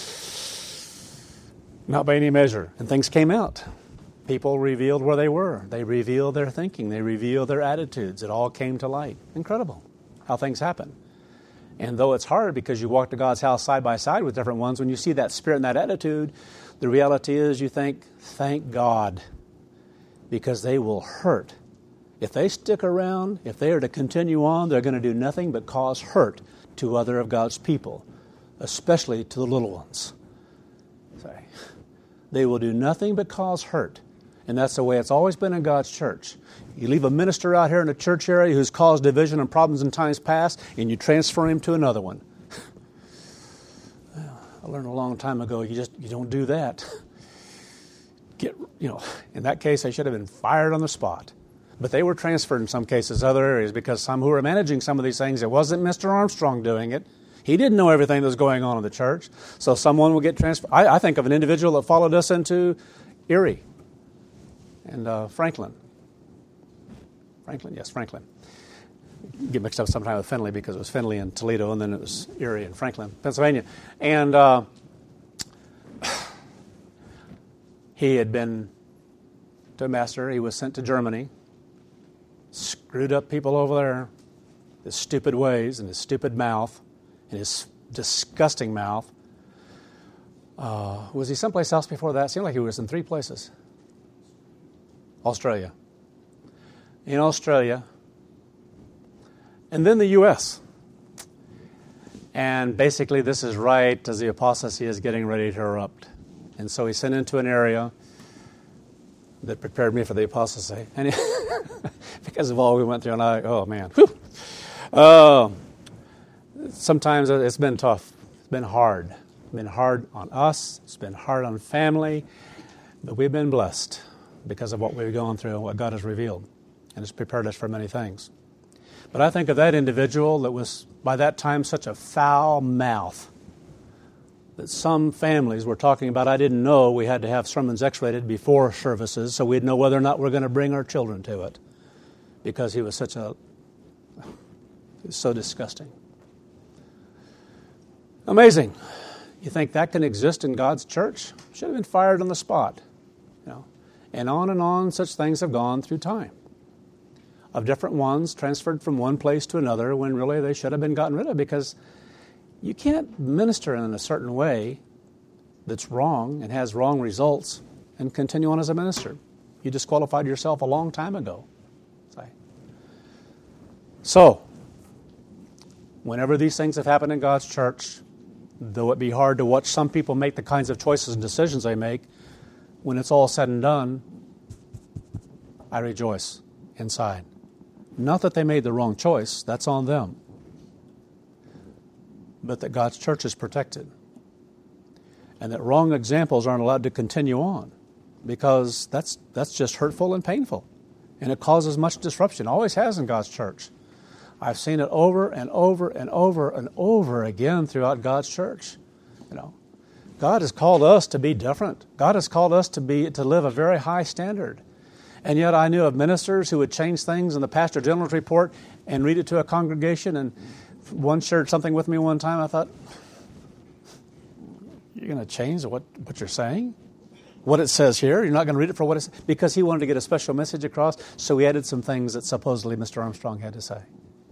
Not by any measure. And things came out. People revealed where they were. They revealed their thinking. They revealed their attitudes. It all came to light. Incredible how things happen. And though it's hard because you walk to God's house side by side with different ones, when you see that spirit and that attitude, the reality is you think, thank God, because they will hurt. If they stick around, if they are to continue on, they're going to do nothing but cause hurt to other of God's people, especially to the little ones. They will do nothing but cause hurt. And that's the way it's always been in God's church. You leave a minister out here in a church area who's caused division and problems in times past, and you transfer him to another one. I learned a long time ago, you don't do that. In that case, they should have been fired on the spot. But they were transferred in some cases to other areas because some who were managing some of these things, it wasn't Mr. Armstrong doing it. He didn't know everything that was going on in the church. So someone will get transferred. I think of an individual that followed us into Erie and Franklin. Franklin. Get mixed up sometime with Findlay because it was Findlay and Toledo, and then it was Erie and Franklin, Pennsylvania. And he had been to a master. He was sent to Germany. Screwed up people over there. His stupid ways and his stupid mouth. In his disgusting mouth. Was he someplace else before that? It seemed like he was in 3 places. Australia. In Australia. And then the U.S. And basically this is right as the apostasy is getting ready to erupt. And so he's sent into an area that prepared me for the apostasy. And because of all we went through, and oh man. Sometimes it's been tough. It's been hard. It's been hard on us. It's been hard on family. But we've been blessed because of what we've gone through and what God has revealed. And it's prepared us for many things. But I think of that individual that was, by that time, such a foul mouth that some families were talking about. I didn't know we had to have sermons X-rated before services so we'd know whether or not we're going to bring our children to it. Because he was so disgusting. Amazing. You think that can exist in God's church? Should have been fired on the spot. You know. And on such things have gone through time. Of different ones transferred from one place to another when really they should have been gotten rid of, because you can't minister in a certain way that's wrong and has wrong results and continue on as a minister. You disqualified yourself a long time ago. So, whenever these things have happened in God's church, though it be hard to watch some people make the kinds of choices and decisions they make, when it's all said and done, I rejoice inside. Not that they made the wrong choice, that's on them. But that God's church is protected. And that wrong examples aren't allowed to continue on, because that's just hurtful and painful. And it causes much disruption. Always has in God's church. I've seen it over and over and over and over again throughout God's church. You know, God has called us to be different. God has called us to live a very high standard. And yet I knew of ministers who would change things in the Pastor General's report and read it to a congregation. And one shared something with me one time. I thought, you're going to change what you're saying? What it says here? You're not going to read it for what it says? Because he wanted to get a special message across, so he added some things that supposedly Mr. Armstrong had to say.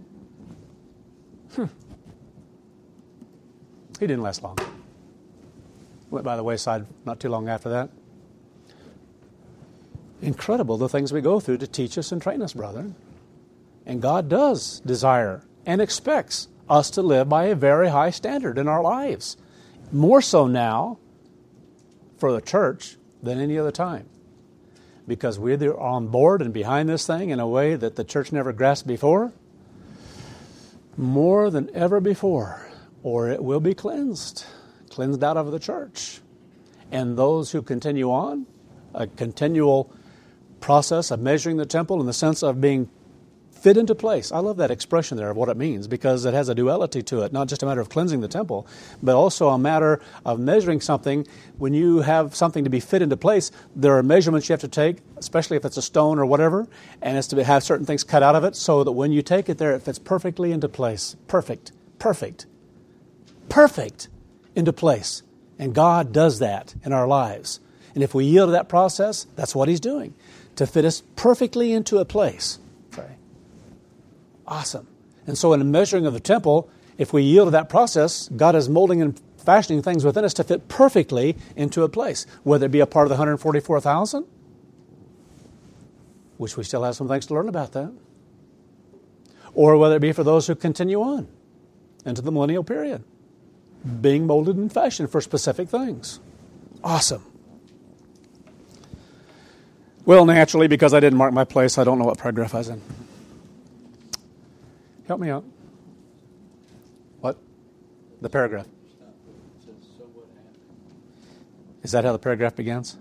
He didn't last long. Went by the wayside not too long after that. Incredible the things we go through to teach us and train us, brethren. And God does desire and expects us to live by a very high standard in our lives. More so now for the church than any other time. Because we're either on board and behind this thing in a way that the church never grasped before, more than ever before, or it will be cleansed out of the church. And those who continue on, a continual process of measuring the temple in the sense of being fit into place. I love that expression there of what it means, because it has a duality to it, not just a matter of cleansing the temple, but also a matter of measuring something. When you have something to be fit into place, there are measurements you have to take, especially if it's a stone or whatever, and it's to have certain things cut out of it so that when you take it there, it fits perfectly into place. Perfect into place. And God does that in our lives. And if we yield to that process, that's what He's doing, to fit us perfectly into a place. Awesome. And so in the measuring of the temple, if we yield to that process, God is molding and fashioning things within us to fit perfectly into a place, whether it be a part of the 144,000, which we still have some things to learn about that, or whether it be for those who continue on into the millennial period, being molded and fashioned for specific things. Awesome. Well, naturally, because I didn't mark my place, I don't know what paragraph I was in. Help me out. What? The paragraph. Is that how the paragraph begins?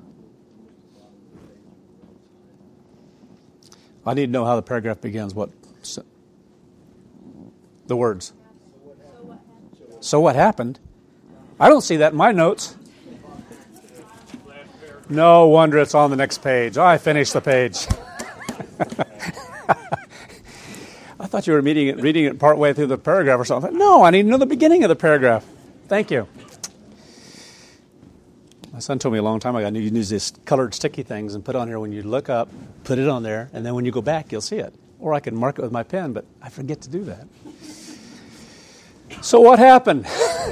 I need to know how the paragraph begins. What? The words. So what happened? I don't see that in my notes. No wonder it's on the next page. I finished the page. I thought you were reading it partway through the paragraph or something. No, I need to know the beginning of the paragraph. Thank you. My son told me a long time ago, I knew you use these colored sticky things and put on here when you look up, put it on there, and then when you go back, you'll see it. Or I can mark it with my pen, but I forget to do that. So what happened?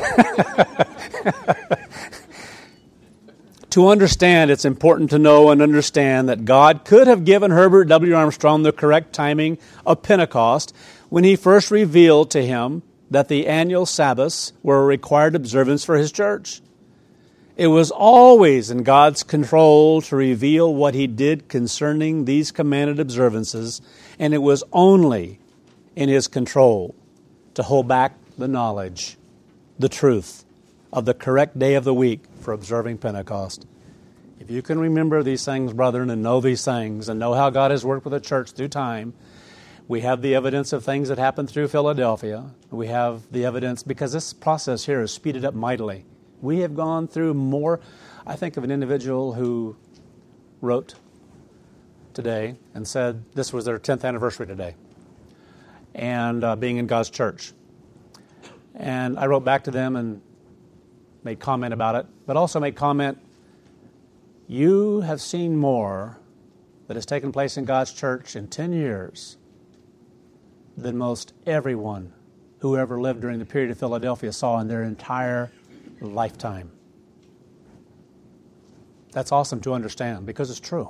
To understand, it's important to know and understand that God could have given Herbert W. Armstrong the correct timing of Pentecost when He first revealed to him that the annual Sabbaths were a required observance for his church. It was always in God's control to reveal what He did concerning these commanded observances, and it was only in His control to hold back the knowledge, the truth of the correct day of the week for observing Pentecost. If you can remember these things, brethren, and know these things, and know how God has worked with the church through time, we have the evidence of things that happened through Philadelphia. We have the evidence, because this process here is speeded up mightily. We have gone through more. I think of an individual who wrote today and said this was their 10th anniversary today, and being in God's church. And I wrote back to them and made comment about it, but also made comment, you have seen more that has taken place in God's church in 10 years than most everyone who ever lived during the period of Philadelphia saw in their entire lifetime. That's awesome to understand because it's true.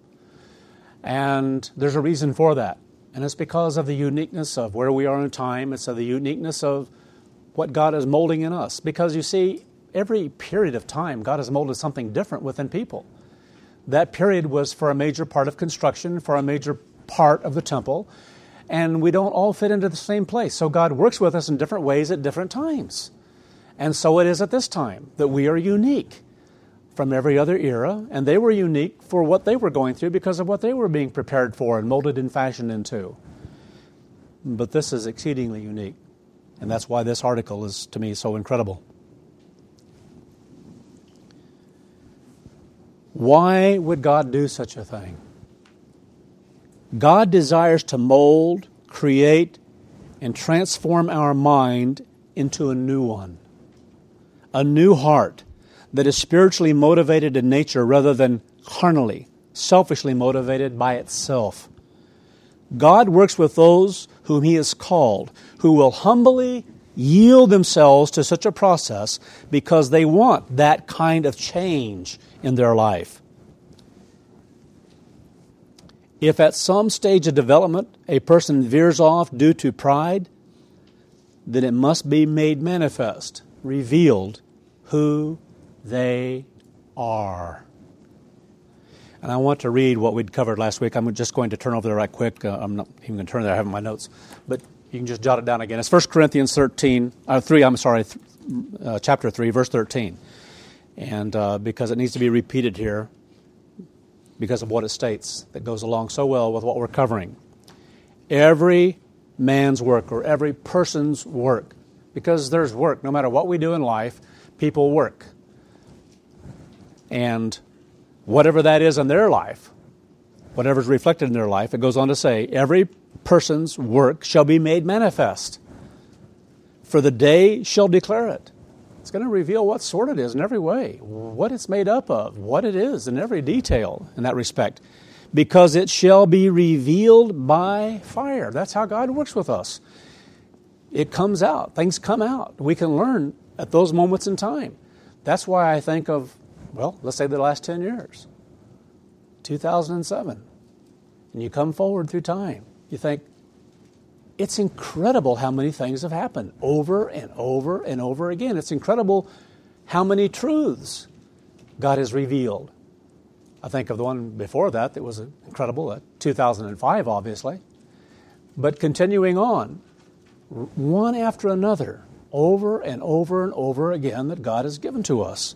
And there's a reason for that. And it's because of the uniqueness of where we are in time. It's of the uniqueness of what God is molding in us. Because you see, every period of time, God has molded something different within people. That period was for a major part of construction, for a major part of the temple. And we don't all fit into the same place. So God works with us in different ways at different times. And so it is at this time that we are unique from every other era, and they were unique for what they were going through because of what they were being prepared for and molded and fashioned into. But this is exceedingly unique, and that's why this article is, to me, so incredible. Why would God do such a thing? God desires to mold, create, and transform our mind into a new one, a new heart that is spiritually motivated in nature rather than carnally, selfishly motivated by itself. God works with those whom He has called, who will humbly yield themselves to such a process because they want that kind of change in their life. If at some stage of development a person veers off due to pride, then it must be made manifest, revealed, who they are. And I want to read what we'd covered last week. I'm just going to turn over there right quick. I'm not even going to turn there. I have my notes. But you can just jot it down again. It's 1 Corinthians 3, chapter 3, verse 13. And because it needs to be repeated here because of what it states that goes along so well with what we're covering. Every man's work or every person's work, because there's work. No matter what we do in life, people work. And whatever that is in their life, whatever's reflected in their life, it goes on to say, every person's work shall be made manifest, for the day shall declare it. It's going to reveal what sort it is in every way, what it's made up of, what it is in every detail in that respect, because it shall be revealed by fire. That's how God works with us. It comes out. Things come out. We can learn at those moments in time. That's why I think of, well, let's say the last 10 years, 2007, and you come forward through time. You think, it's incredible how many things have happened over and over and over again. It's incredible how many truths God has revealed. I think of the one before that was incredible, 2005, obviously. But continuing on, one after another, over and over and over again that God has given to us.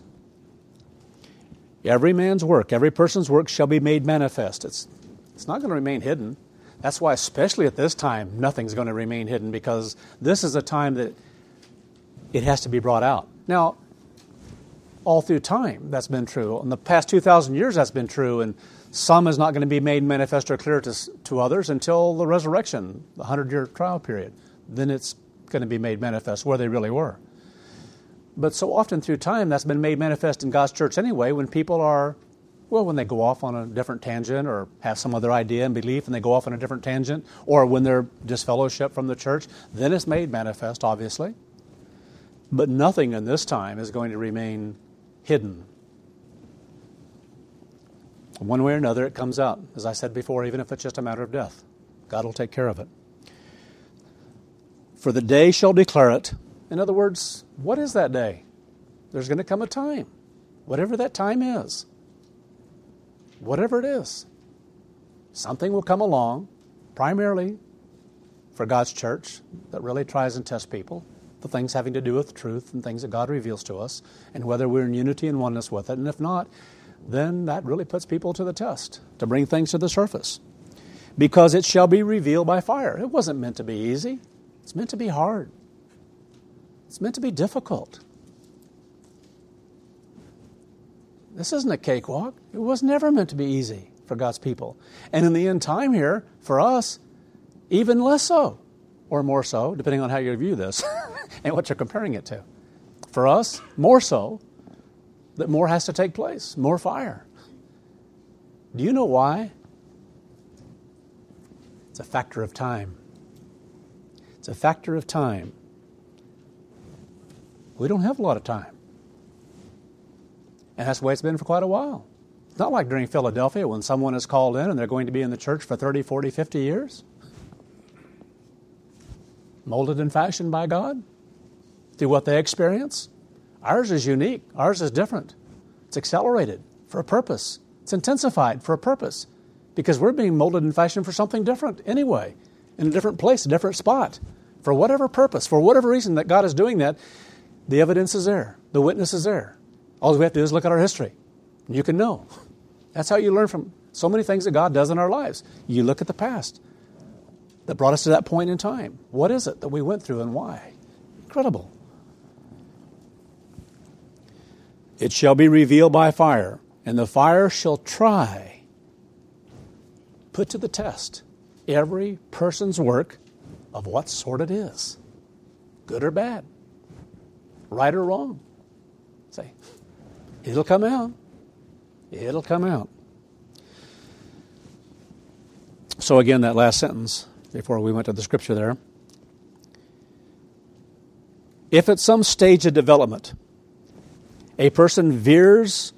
Every man's work, every person's work shall be made manifest. It's not going to remain hidden. That's why, especially at this time, nothing's going to remain hidden, because this is a time that it has to be brought out. Now, all through time, that's been true. In the past 2,000 years, that's been true, and some is not going to be made manifest or clear to others until the resurrection, the 100-year trial period. Then it's going to be made manifest where they really were. But so often through time, that's been made manifest in God's church anyway, when people are, well, when they go off on a different tangent or have some other idea and belief and they go off on a different tangent, or when they're disfellowship from the church, then it's made manifest, obviously. But nothing in this time is going to remain hidden. One way or another, it comes out. As I said before, even if it's just a matter of death, God will take care of it. For the day shall declare it. In other words, what is that day? There's going to come a time, whatever that time is. Whatever it is, something will come along, primarily for God's church, that really tries and tests people, the things having to do with truth and things that God reveals to us, and whether we're in unity and oneness with it. And if not, then that really puts people to the test, to bring things to the surface. Because it shall be revealed by fire. It wasn't meant to be easy. It's meant to be hard. It's meant to be difficult. This isn't a cakewalk. It was never meant to be easy for God's people. And in the end time here, for us, even less so, or more so, depending on how you view this and what you're comparing it to. for us, more so, that more has to take place, more fire. Do you know why? It's a factor of time. It's a factor of time. We don't have a lot of time. And that's the way it's been for quite a while. It's not like during Philadelphia when someone is called in and they're going to be in the church for 30, 40, 50 years. Molded and fashioned by God through what they experience. Ours is unique. Ours is different. It's accelerated for a purpose. It's intensified for a purpose because we're being molded and fashioned for something different anyway, in a different place, a different spot, for whatever purpose, for whatever reason that God is doing that. The evidence is there. The witness is there. All we have to do is look at our history. You can know. That's how you learn from so many things that God does in our lives. You look at the past that brought us to that point in time. What is it that we went through and why? Incredible. It shall be revealed by fire, and the fire shall try, put to the test, every person's work of what sort it is, good or bad, right or wrong. Say, it'll come out. It'll come out. So again, that last sentence, before we went to the scripture there. If at some stage of development, a person veers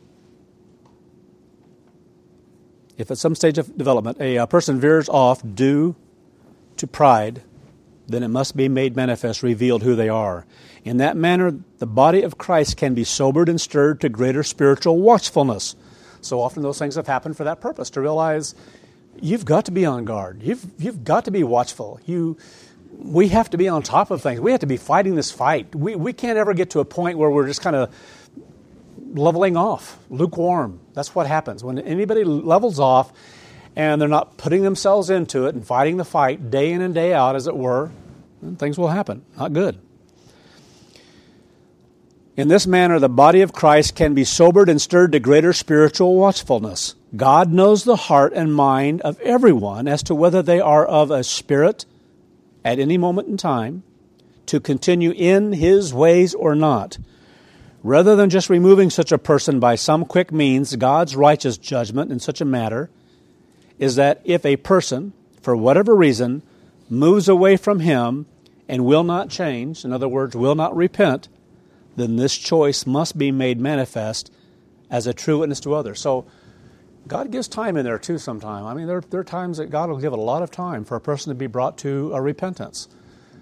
off due to pride, then it must be made manifest, revealed who they are. In that manner, the body of Christ can be sobered and stirred to greater spiritual watchfulness. So often those things have happened for that purpose, to realize you've got to be on guard. You've got to be watchful. We have to be on top of things. We have to be fighting this fight. We can't ever get to a point where we're just kind of leveling off, lukewarm. That's what happens. When anybody levels off and they're not putting themselves into it and fighting the fight day in and day out, as it were, then things will happen. Not good. In this manner, the body of Christ can be sobered and stirred to greater spiritual watchfulness. God knows the heart and mind of everyone as to whether they are of a spirit at any moment in time to continue in His ways or not. Rather than just removing such a person by some quick means, God's righteous judgment in such a matter is that if a person, for whatever reason, moves away from Him and will not change, in other words, will not repent, then this choice must be made manifest as a true witness to others. So God gives time in there too sometime. I mean, there are times that God will give a lot of time for a person to be brought to a repentance.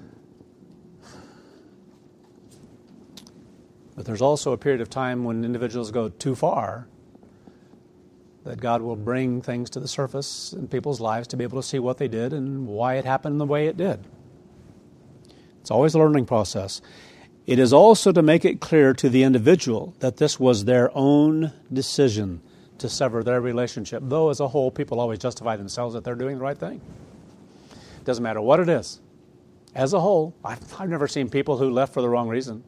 But there's also a period of time when individuals go too far that God will bring things to the surface in people's lives to be able to see what they did and why it happened the way it did. It's always a learning process. It is also to make it clear to the individual that this was their own decision to sever their relationship. Though as a whole, people always justify themselves that they're doing the right thing. Doesn't matter what it is. As a whole, I've never seen people who left for the wrong reason.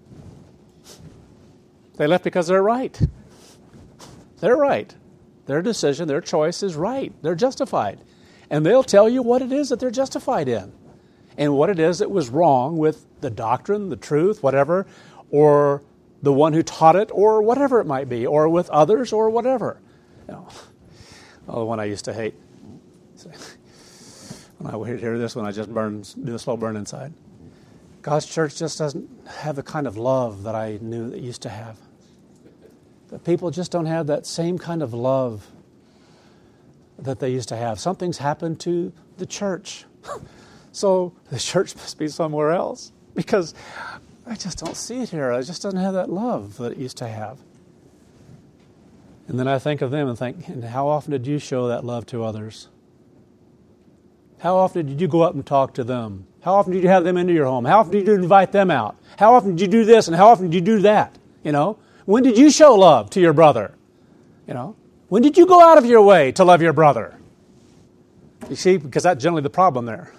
They left because they're right. They're right. Their decision, their choice is right. They're justified. And they'll tell you what it is that they're justified in. And what it is that was wrong with the doctrine, the truth, whatever, or the one who taught it, or whatever it might be, or with others, or whatever. You know, the one I used to hate. When I would hear this one, I just do a slow burn inside. God's church just doesn't have the kind of love that I knew it used to have. The people just don't have that same kind of love that they used to have. Something's happened to the church. So the church must be somewhere else because I just don't see it here. It just doesn't have that love that it used to have. And then I think of them and think, and how often did you show that love to others? How often did you go up and talk to them? How often did you have them into your home? How often did you invite them out? How often did you do this and how often did you do that? You know, when did you show love to your brother? You know, when did you go out of your way to love your brother? You see, because that's generally the problem there.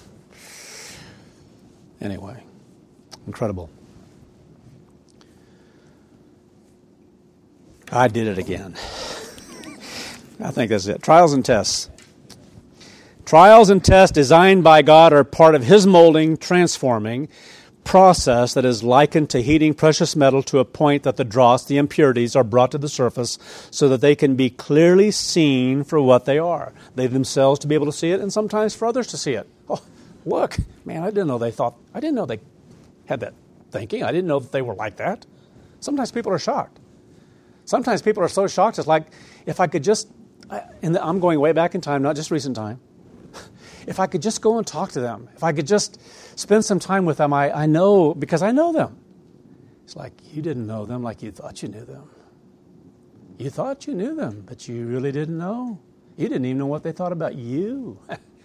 Anyway, incredible. I did it again. I think that's it. Trials and tests. Trials and tests designed by God are part of His molding, transforming, process that is likened to heating precious metal to a point that the dross, the impurities, are brought to the surface so that they can be clearly seen for what they are. They themselves to be able to see it, and sometimes for others to see it. Oh, look, man, I didn't know they had that thinking. I didn't know that they were like that. Sometimes people are shocked. Sometimes people are so shocked, it's like, if I could just, I'm going way back in time, not just recent time. If I could just go and talk to them, if I could just spend some time with them, I know, because I know them. It's like, you didn't know them like you thought you knew them. You thought you knew them, but you really didn't know. You didn't even know what they thought about you.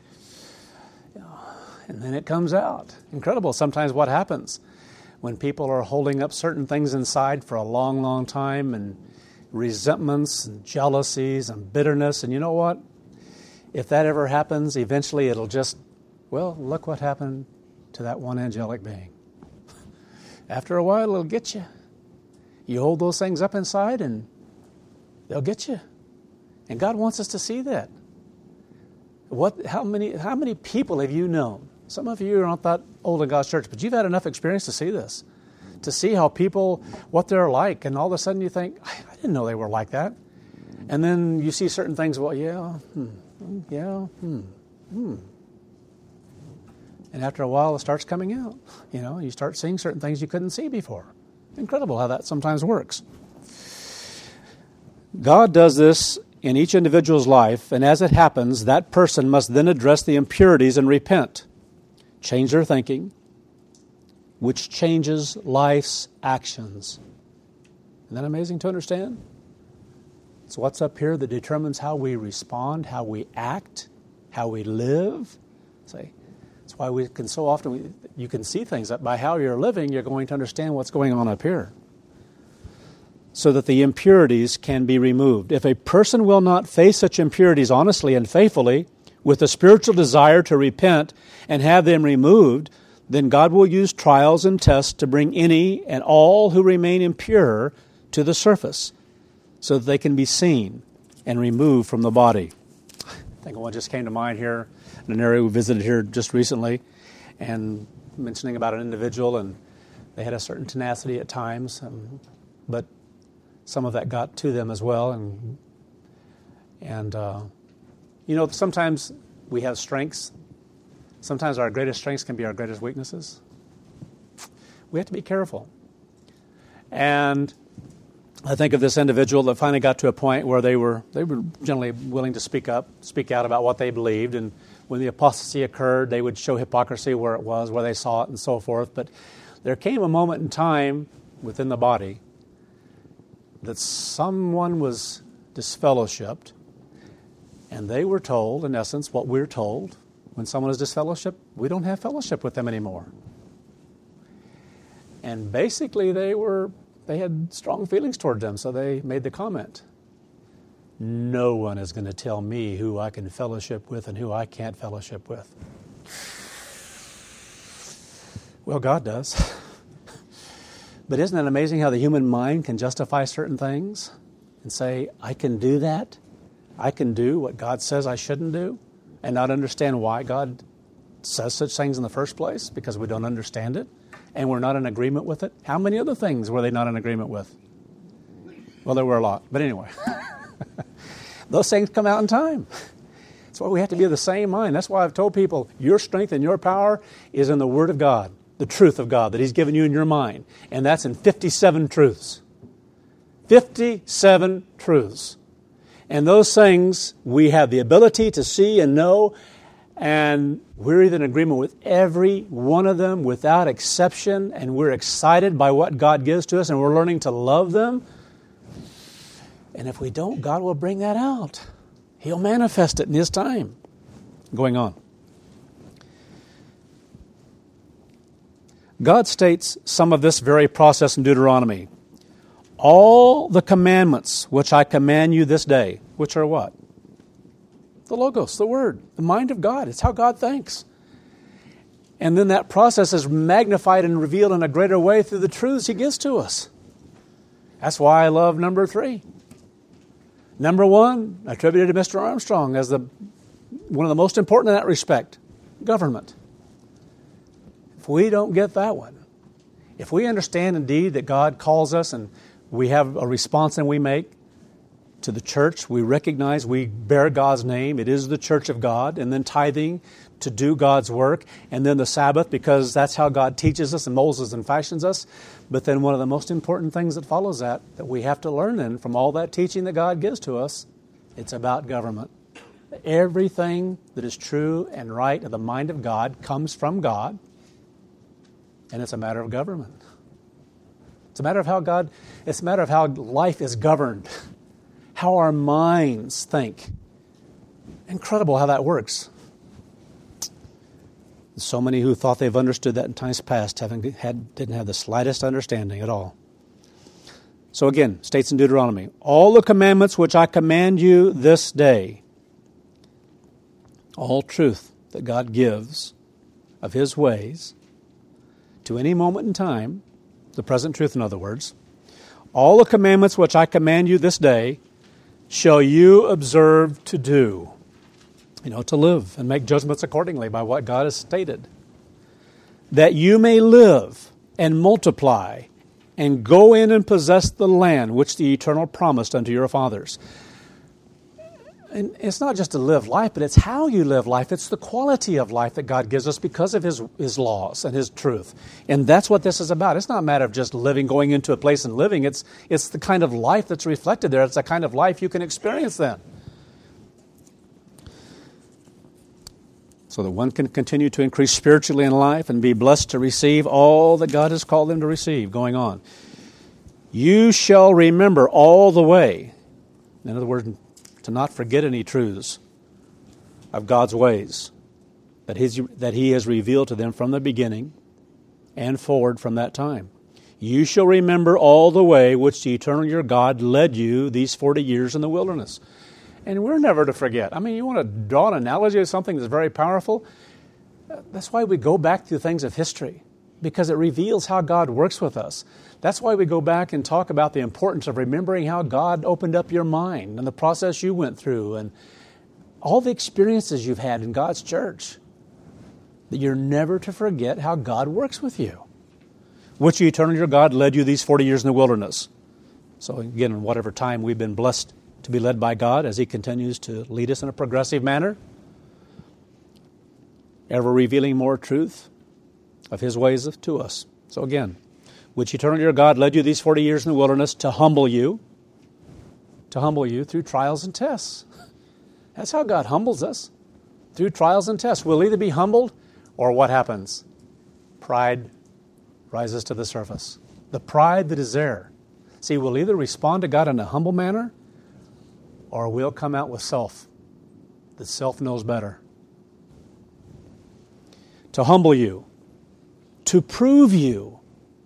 And then it comes out. Incredible sometimes what happens when people are holding up certain things inside for a long, long time, and resentments and jealousies and bitterness. And you know what? If that ever happens, eventually it'll just, well, look what happened to that one angelic being. After a while, it'll get you. You hold those things up inside and they'll get you. And God wants us to see that. How many people have you known? Some of you are not that old in God's church, but you've had enough experience to see this. To see how people, what they're like, and all of a sudden you think, I didn't know they were like that. And then you see certain things, well, And after a while, it starts coming out. You start seeing certain things you couldn't see before. Incredible how that sometimes works. God does this in each individual's life, and as it happens, that person must then address the impurities and repent. Change their thinking, which changes life's actions. Isn't that amazing to understand? It's what's up here that determines how we respond, how we act, how we live. That's why we can so often, you can see things that by how you're living, you're going to understand what's going on up here. So that the impurities can be removed. If a person will not face such impurities honestly and faithfully, with a spiritual desire to repent and have them removed, then God will use trials and tests to bring any and all who remain impure to the surface so that they can be seen and removed from the body. I think one just came to mind here in an area we visited here just recently, and mentioning about an individual, and they had a certain tenacity at times, but some of that got to them as well. And sometimes we have strengths. Sometimes our greatest strengths can be our greatest weaknesses. We have to be careful. And I think of this individual that finally got to a point where they were generally willing to speak out about what they believed. And when the apostasy occurred, they would show hypocrisy where it was, where they saw it, and so forth. But there came a moment in time within the body that someone was disfellowshipped, and they were told, in essence, what we're told. When someone is disfellowshipped, we don't have fellowship with them anymore. And basically they had strong feelings toward them, so they made the comment, no one is going to tell me who I can fellowship with and who I can't fellowship with. Well, God does. But isn't it amazing how the human mind can justify certain things and say, I can do that? I can do what God says I shouldn't do, and not understand why God says such things in the first place, because we don't understand it, and we're not in agreement with it. How many other things were they not in agreement with? Well, there were a lot. But anyway, those things come out in time. That's why we have to be of the same mind. That's why I've told people, your strength and your power is in the Word of God, the truth of God that He's given you in your mind. And that's in 57 truths. 57 truths. And those things we have the ability to see and know, and we're either in agreement with every one of them without exception, and we're excited by what God gives to us, and we're learning to love them. And if we don't, God will bring that out. He'll manifest it in His time. Going on. God states some of this very process in Deuteronomy. All the commandments which I command you this day, which are what? The Logos, the Word, the mind of God. It's how God thinks. And then that process is magnified and revealed in a greater way through the truths He gives to us. That's why I love number 3. Number 1, attributed to Mr. Armstrong as one of the most important in that respect, government. If we don't get that one, If we understand indeed that God calls us and we have a response and we make to the church, we recognize we bear God's name, it is the church of God, and then tithing to do God's work, and then the Sabbath because that's how God teaches us and molds us and fashions us. But then one of the most important things that follows that we have to learn then from all that teaching that God gives to us, it's about government. Everything that is true and right of the mind of God comes from God, and it's a matter of government. It's a matter of how life is governed, how our minds think. Incredible how that works. So many who thought they've understood that in times past didn't have the slightest understanding at all. So again, states in Deuteronomy, all the commandments which I command you this day, all truth that God gives of His ways to any moment in time, the present truth in other words, all the commandments which I command you this day shall you observe to do. To live and make judgments accordingly by what God has stated. That you may live and multiply and go in and possess the land which the Eternal promised unto your fathers. And it's not just to live life, but it's how you live life. It's the quality of life that God gives us because of His laws and His truth. And that's what this is about. It's not a matter of just living, going into a place and living. It's the kind of life that's reflected there. It's the kind of life you can experience then. So that one can continue to increase spiritually in life and be blessed to receive all that God has called them to receive. Going on. You shall remember all the way. In other words, to not forget any truths of God's ways that He has revealed to them from the beginning and forward from that time. You shall remember all the way which the Eternal your God led you these 40 years in the wilderness. And we're never to forget. I mean, you want to draw an analogy of something that's very powerful? That's why we go back to things of history, because it reveals how God works with us. That's why we go back and talk about the importance of remembering how God opened up your mind and the process you went through and all the experiences you've had in God's church. That you're never to forget how God works with you. Which the Eternal your God led you these 40 years in the wilderness. So again, in whatever time we've been blessed to be led by God as He continues to lead us in a progressive manner, ever revealing more truth of His ways to us. So again, which Eternal your God led you these 40 years in the wilderness to humble you through trials and tests. That's how God humbles us, through trials and tests. We'll either be humbled or what happens? Pride rises to the surface. The pride that is there. See, we'll either respond to God in a humble manner or we'll come out with self. That self knows better. To humble you. To prove you.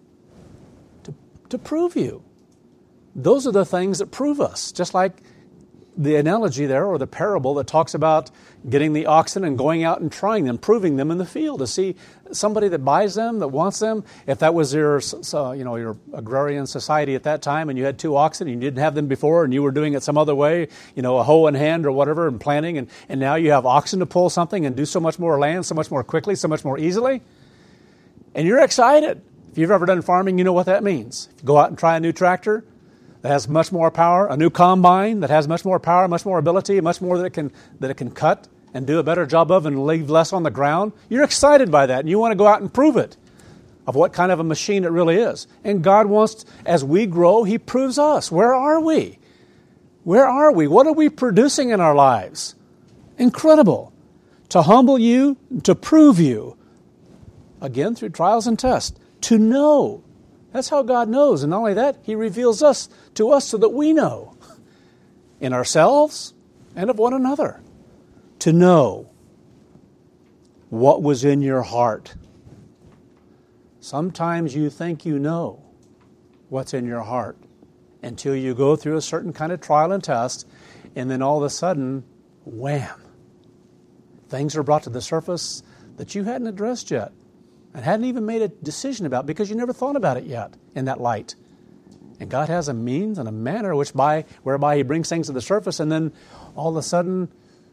To prove you. Those are the things that prove us. Just like the analogy there, or the parable that talks about getting the oxen and going out and trying them, proving them in the field to see somebody that buys them, that wants them. If that was your agrarian society at that time, and you had 2 oxen and you didn't have them before, and you were doing it some other way, a hoe in hand or whatever, and planting, and now you have oxen to pull something and do so much more land, so much more quickly, so much more easily, and you're excited. If you've ever done farming, you know what that means. If you go out and try a new tractor that has much more power, a new combine that has much more power, much more ability, much more that it can cut and do a better job of and leave less on the ground, you're excited by that and you want to go out and prove it of what kind of a machine it really is. And God wants, as we grow, He proves us. Where are we? Where are we? What are we producing in our lives? Incredible. To humble you, to prove you. Again, through trials and tests. To know. That's how God knows. And not only that, He reveals us to us so that we know in ourselves and of one another. To know what was in your heart. Sometimes you think you know what's in your heart until you go through a certain kind of trial and test, and then all of a sudden, wham, things are brought to the surface that you hadn't addressed yet. And hadn't even made a decision about because you never thought about it yet in that light. And God has a means and a manner whereby He brings things to the surface, and then all of a sudden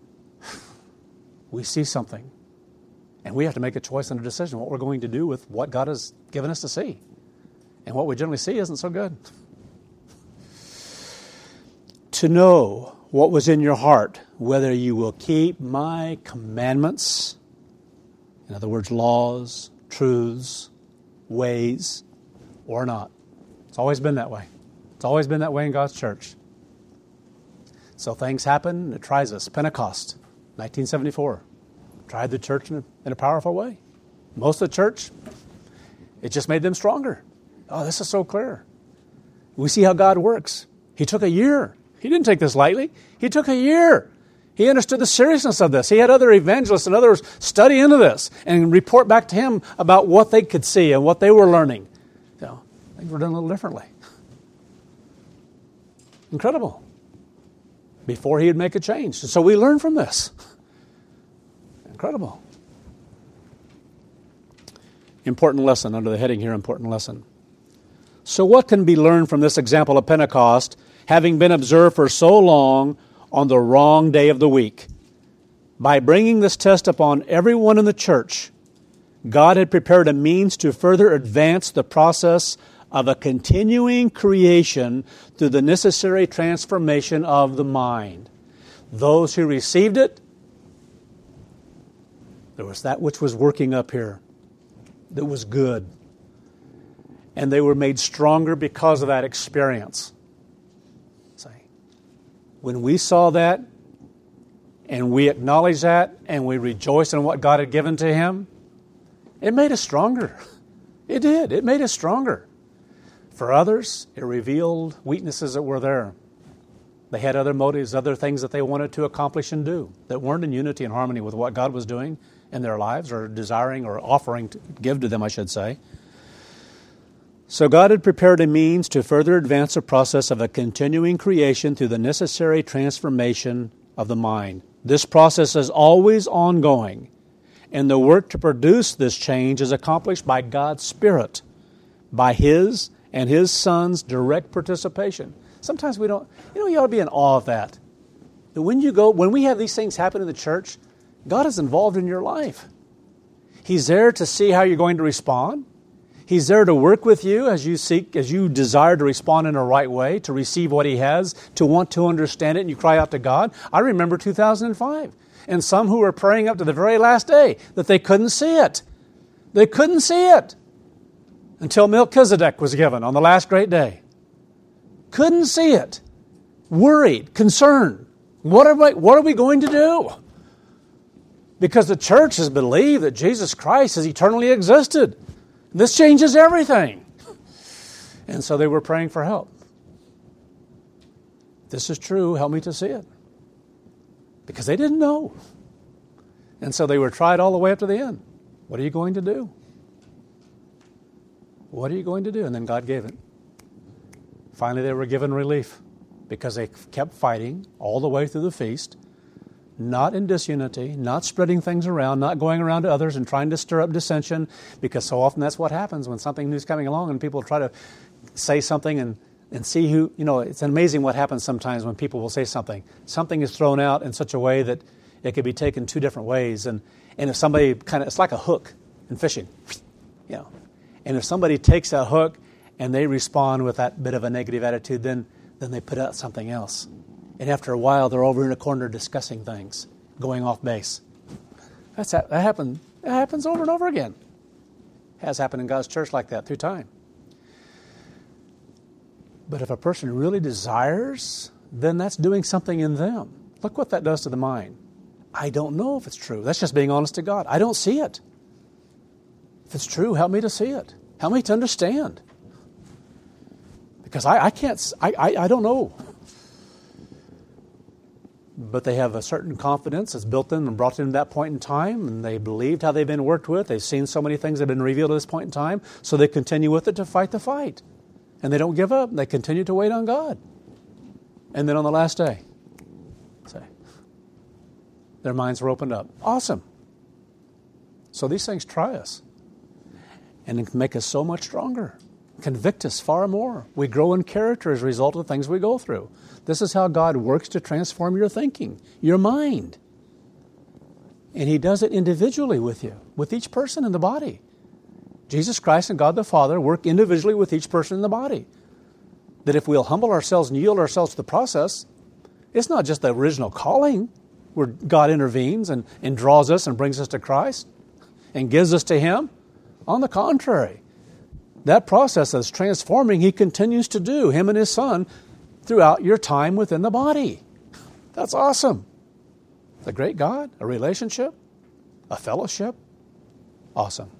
we see something. And we have to make a choice and a decision what we're going to do with what God has given us to see. And what we generally see isn't so good. To know what was in your heart, whether you will keep my commandments, in other words, laws, truths, ways, or not. It's always been that way. It's always been that way in God's church. So things happen, it tries us. Pentecost, 1974. Tried the church in a powerful way. Most of the church, it just made them stronger. Oh, this is so clear. We see how God works. He took a year. He didn't take this lightly. He took a year. He understood the seriousness of this. He had other evangelists and others study into this and report back to him about what they could see and what they were learning. You know, things were done a little differently. Incredible. Before he would make a change. So we learn from this. Incredible. Important lesson under the heading here, important lesson. So what can be learned from this example of Pentecost, having been observed for so long on the wrong day of the week? By bringing this test upon everyone in the church, God had prepared a means to further advance the process of a continuing creation through the necessary transformation of the mind. Those who received it, there was that which was working up here that was good. And they were made stronger because of that experience. When we saw that, and we acknowledged that, and we rejoiced in what God had given to him, it made us stronger. It did. It made us stronger. For others, it revealed weaknesses that were there. They had other motives, other things that they wanted to accomplish and do that weren't in unity and harmony with what God was doing in their lives, or desiring or offering to give to them, I should say. So God had prepared a means to further advance the process of a continuing creation through the necessary transformation of the mind. This process is always ongoing, and the work to produce this change is accomplished by God's Spirit, by His and His Son's direct participation. Sometimes we don't, you ought to be in awe of that. That when we have these things happen in the church, God is involved in your life. He's there to see how you're going to respond. He's there to work with you as you desire to respond in a right way, to receive what He has, to want to understand it, and you cry out to God. I remember 2005, and some who were praying up to the very last day that they couldn't see it. They couldn't see it until Melchizedek was given on the last great day. Couldn't see it. Worried, concerned. What are we going to do? Because the church has believed that Jesus Christ has eternally existed. This changes everything. And so they were praying for help. This is true. Help me to see it. Because they didn't know. And so they were tried all the way up to the end. What are you going to do? What are you going to do? And then God gave it. Finally, they were given relief because they kept fighting all the way through the feast. Not in disunity, not spreading things around, not going around to others and trying to stir up dissension, because so often that's what happens when something new is coming along and people try to say something and see who, it's amazing what happens sometimes when people will say something. Something is thrown out in such a way that it could be taken two different ways. And if somebody it's like a hook in fishing, and if somebody takes that hook and they respond with that bit of a negative attitude, then they put out something else. And after a while, they're over in a corner discussing things, going off base. That happens over and over again. It has happened in God's church like that through time. But if a person really desires, then that's doing something in them. Look what that does to the mind. I don't know if it's true. That's just being honest to God. I don't see it. If it's true, help me to see it. Help me to understand. Because I can't, I don't know. But they have a certain confidence that's built in and brought in at that point in time, and they believed how they've been worked with. They've seen so many things that have been revealed at this point in time, so they continue with it to fight the fight. And they don't give up. They continue to wait on God. And then on the last day, their minds were opened up. Awesome. So these things try us and make us so much stronger, convict us far more. We grow in character as a result of the things we go through. This is how God works to transform your thinking, your mind. And He does it individually with you, with each person in the body. Jesus Christ and God the Father work individually with each person in the body. That if we'll humble ourselves and yield ourselves to the process, it's not just the original calling where God intervenes and draws us and brings us to Christ and gives us to Him. On the contrary, that process that's transforming, He continues to do, Him and His Son, throughout your time within the body. That's awesome. The great God, a relationship, a fellowship. Awesome.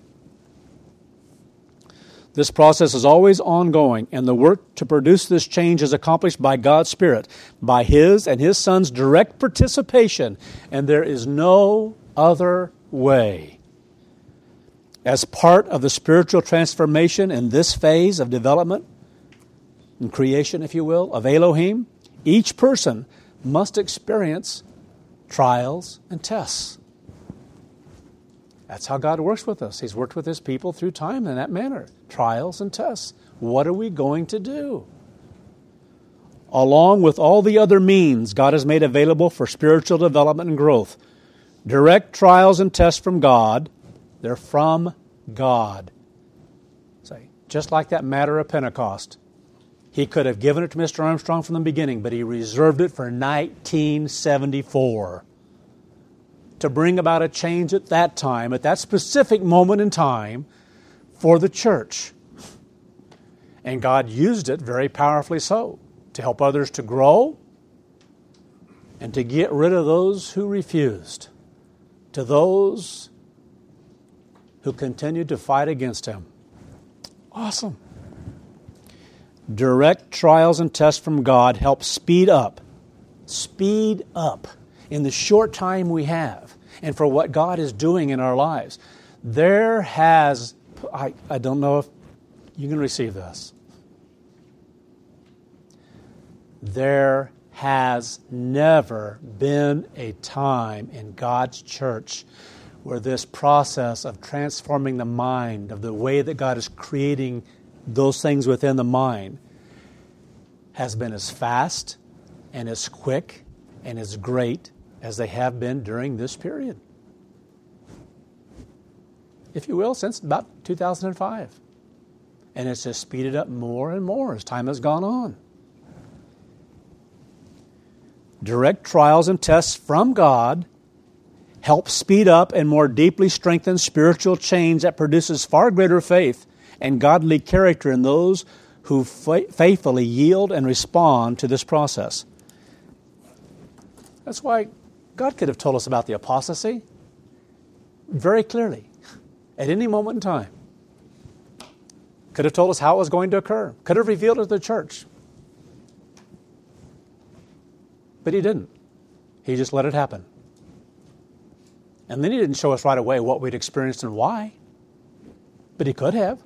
This process is always ongoing, and the work to produce this change is accomplished by God's Spirit, by His and His Son's direct participation, and there is no other way. As part of the spiritual transformation in this phase of development and creation, if you will, of Elohim, each person must experience trials and tests. That's how God works with us. He's worked with His people through time in that manner. Trials and tests. What are we going to do? Along with all the other means God has made available for spiritual development and growth, direct trials and tests from God, they're from God. Say, just like that matter of Pentecost. He could have given it to Mr. Armstrong from the beginning, but He reserved it for 1974. To bring about a change at that time, at that specific moment in time, for the church. And God used it very powerfully so, to help others to grow and to get rid of those who refused, to those who continued to fight against Him. Awesome. Direct trials and tests from God help speed up in the short time we have, and for what God is doing in our lives. There has, I don't know if you can receive this. There has never been a time in God's church where this process of transforming the mind, of the way that God is creating those things within the mind, has been as fast and as quick and as great as they have been during this period. If you will, since about 2005. And it's just speeded up more and more as time has gone on. Direct trials and tests from God help speed up and more deeply strengthen spiritual change that produces far greater faith and godly character in those who faithfully yield and respond to this process. That's why God could have told us about the apostasy very clearly at any moment in time. Could have told us how it was going to occur. Could have revealed it to the church. But He didn't. He just let it happen. And then He didn't show us right away what we'd experienced and why. But He could have.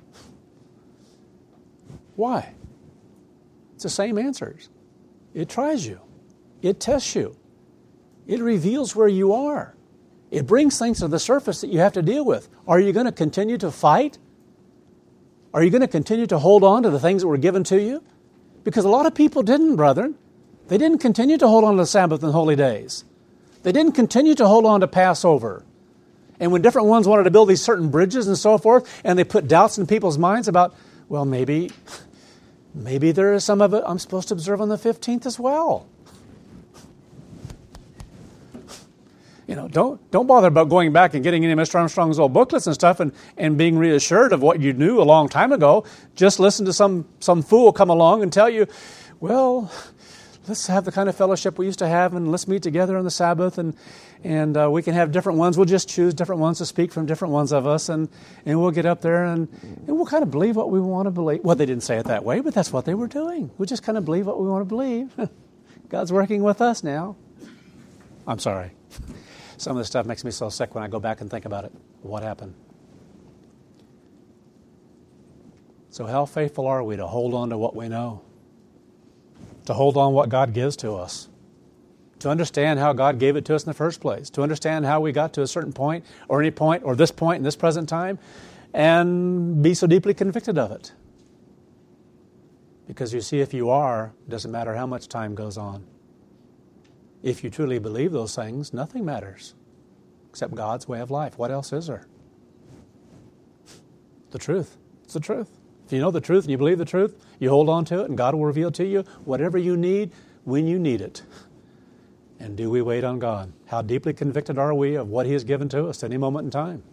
Why? It's the same answers. It tries you. It tests you. It reveals where you are. It brings things to the surface that you have to deal with. Are you going to continue to fight? Are you going to continue to hold on to the things that were given to you? Because a lot of people didn't, brethren. They didn't continue to hold on to the Sabbath and holy days. They didn't continue to hold on to Passover. And when different ones wanted to build these certain bridges and so forth, and they put doubts in people's minds about, well, maybe there is some of it I'm supposed to observe on the 15th as well. You know, don't bother about going back and getting any of Mr. Armstrong's old booklets and stuff and being reassured of what you knew a long time ago. Just listen to some fool come along and tell you, well, let's have the kind of fellowship we used to have, and let's meet together on the Sabbath, and we can have different ones. We'll just choose different ones to speak from different ones of us, and we'll get up there and we'll kind of believe what we want to believe. Well, they didn't say it that way, but that's what they were doing. We just kind of believe what we want to believe. God's working with us now. I'm sorry. Some of this stuff makes me so sick when I go back and think about it. What happened? So how faithful are we to hold on to what we know? To hold on what God gives to us? To understand how God gave it to us in the first place? To understand how we got to a certain point, or any point, or this point in this present time, and be so deeply convicted of it? Because you see, if you are, it doesn't matter how much time goes on. If you truly believe those things, nothing matters except God's way of life. What else is there? The truth. It's the truth. If you know the truth and you believe the truth, you hold on to it, and God will reveal to you whatever you need when you need it. And do we wait on God? How deeply convicted are we of what He has given to us at any moment in time?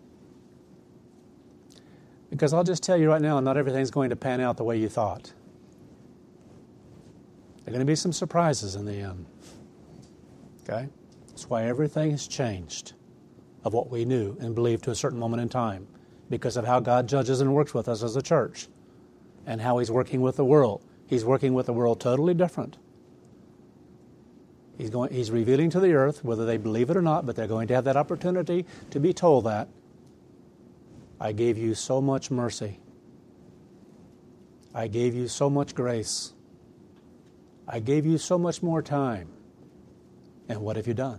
Because I'll just tell you right now, not everything's going to pan out the way you thought. There are going to be some surprises in the end. Okay? That's why everything has changed of what we knew and believed to a certain moment in time, because of how God judges and works with us as a church and how He's working with the world. He's working with the world totally different. He's revealing to the earth, whether they believe it or not, but they're going to have that opportunity to be told that I gave you so much mercy. I gave you so much grace. I gave you so much more time. And what have you done?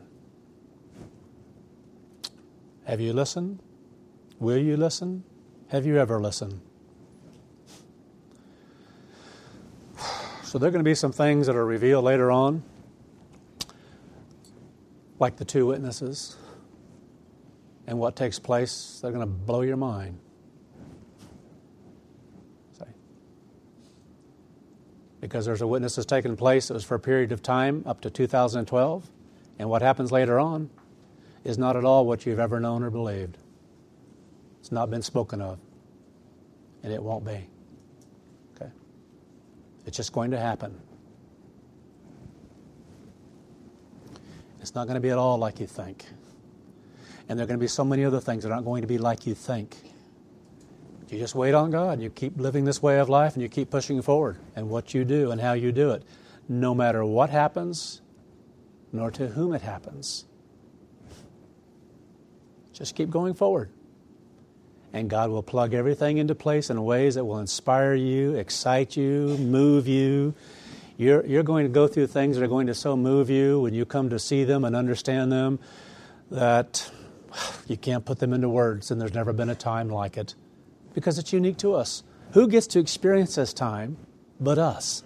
Have you listened? Will you listen? Have you ever listened? So there are going to be some things that are revealed later on, like the two witnesses, and what takes place. They're going to blow your mind. Because there's a witness that's taken place that was for a period of time up to 2012, and what happens later on is not at all what you've ever known or believed. It's not been spoken of, and it won't be. Okay? It's just going to happen. It's not going to be at all like you think. And there are going to be so many other things that aren't going to be like you think. You just wait on God. You keep living this way of life, and you keep pushing forward. And what you do and how you do it, no matter what happens, nor to whom it happens. Just keep going forward. And God will plug everything into place in ways that will inspire you, excite you, move you. You're going to go through things that are going to so move you when you come to see them and understand them that you can't put them into words, and there's never been a time like it. Because it's unique to us. Who gets to experience this time but us?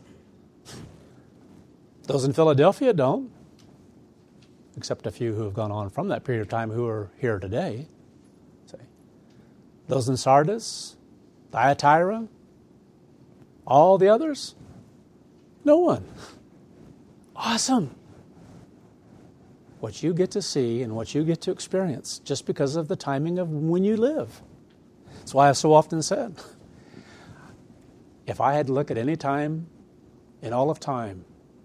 Those in Philadelphia don't, except a few who have gone on from that period of time who are here today. Those in Sardis, Thyatira, all the others, no one. Awesome. What you get to see and what you get to experience just because of the timing of when you live. That's why I've so often said, if I had to look at any time in all of time,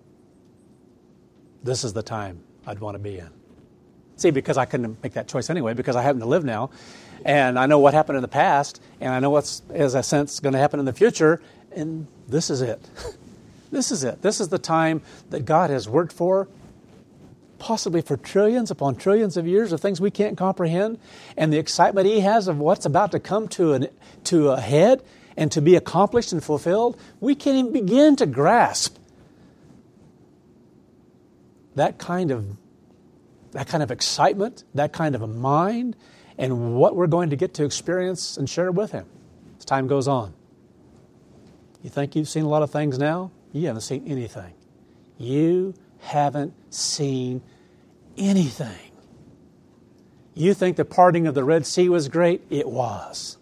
this is the time I'd want to be in. See, because I couldn't make that choice anyway, because I happen to live now, and I know what happened in the past, and I know what's, as I sense, going to happen in the future, and this is it. This is it. This is the time that God has worked for, possibly for trillions upon trillions of years of things we can't comprehend, and the excitement He has of what's about to come to a head and to be accomplished and fulfilled, we can't even begin to grasp that kind of excitement, that kind of a mind, and what we're going to get to experience and share with Him as time goes on. You think you've seen a lot of things now? You haven't seen anything. You haven't seen anything. You think the parting of the Red Sea was great? It was.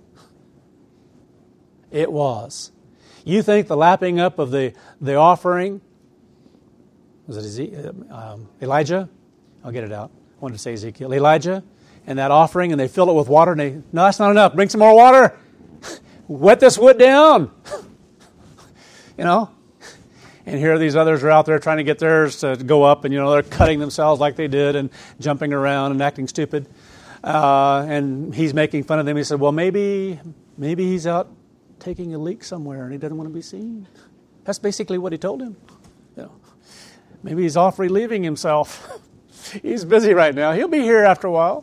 It was. You think the lapping up of the offering, was it Elijah? I'll get it out. I wanted to say Ezekiel. Elijah and that offering, and they fill it with water, and no, that's not enough. Bring some more water. Wet this wood down. You know? And here these others are out there trying to get theirs to go up, and they're cutting themselves like they did and jumping around and acting stupid. And he's making fun of them. He said, well, maybe he's out taking a leak somewhere and he doesn't want to be seen. That's basically what he told him. Maybe he's off relieving himself. He's busy right now. He'll be here after a while.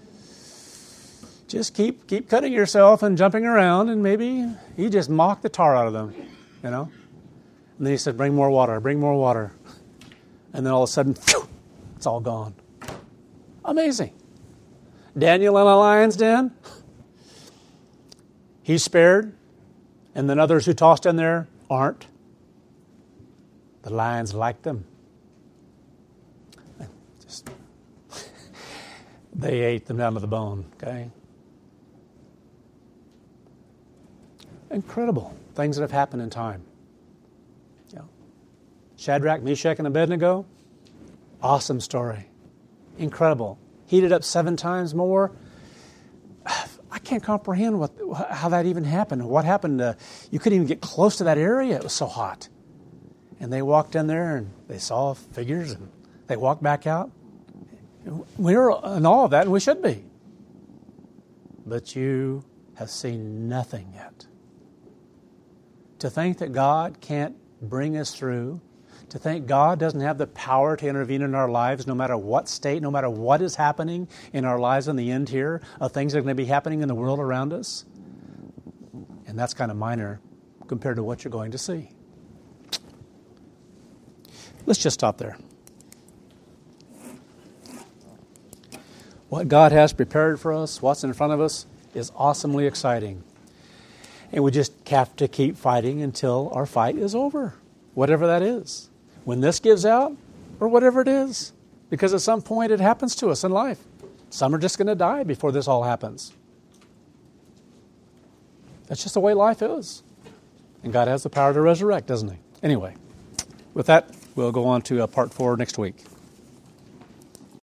Just keep cutting yourself and jumping around, and maybe he just mocked the tar out of them, And then he said, bring more water, bring more water. And then all of a sudden, phew, it's all gone. Amazing. Daniel in a lion's den, he's spared. And then others who tossed in there aren't. The lions liked them. They ate them down to the bone, okay? Incredible things that have happened in time. Yeah. Shadrach, Meshach, and Abednego, awesome story. Incredible. Heated up 7 times more. I can't comprehend how that even happened. What happened? You couldn't even get close to that area. It was so hot. And they walked in there and they saw figures and they walked back out. We were in awe of that, and we should be. But you have seen nothing yet. To think that God can't bring us through, to think God doesn't have the power to intervene in our lives no matter what state, no matter what is happening in our lives in the end here, of things that are going to be happening in the world around us. And that's kind of minor compared to what you're going to see. Let's just stop there. What God has prepared for us, what's in front of us, is awesomely exciting. And we just have to keep fighting until our fight is over, whatever that is. When this gives out, or whatever it is. Because at some point it happens to us in life. Some are just going to die before this all happens. That's just the way life is. And God has the power to resurrect, doesn't He? Anyway, with that, we'll go on to part 4 next week.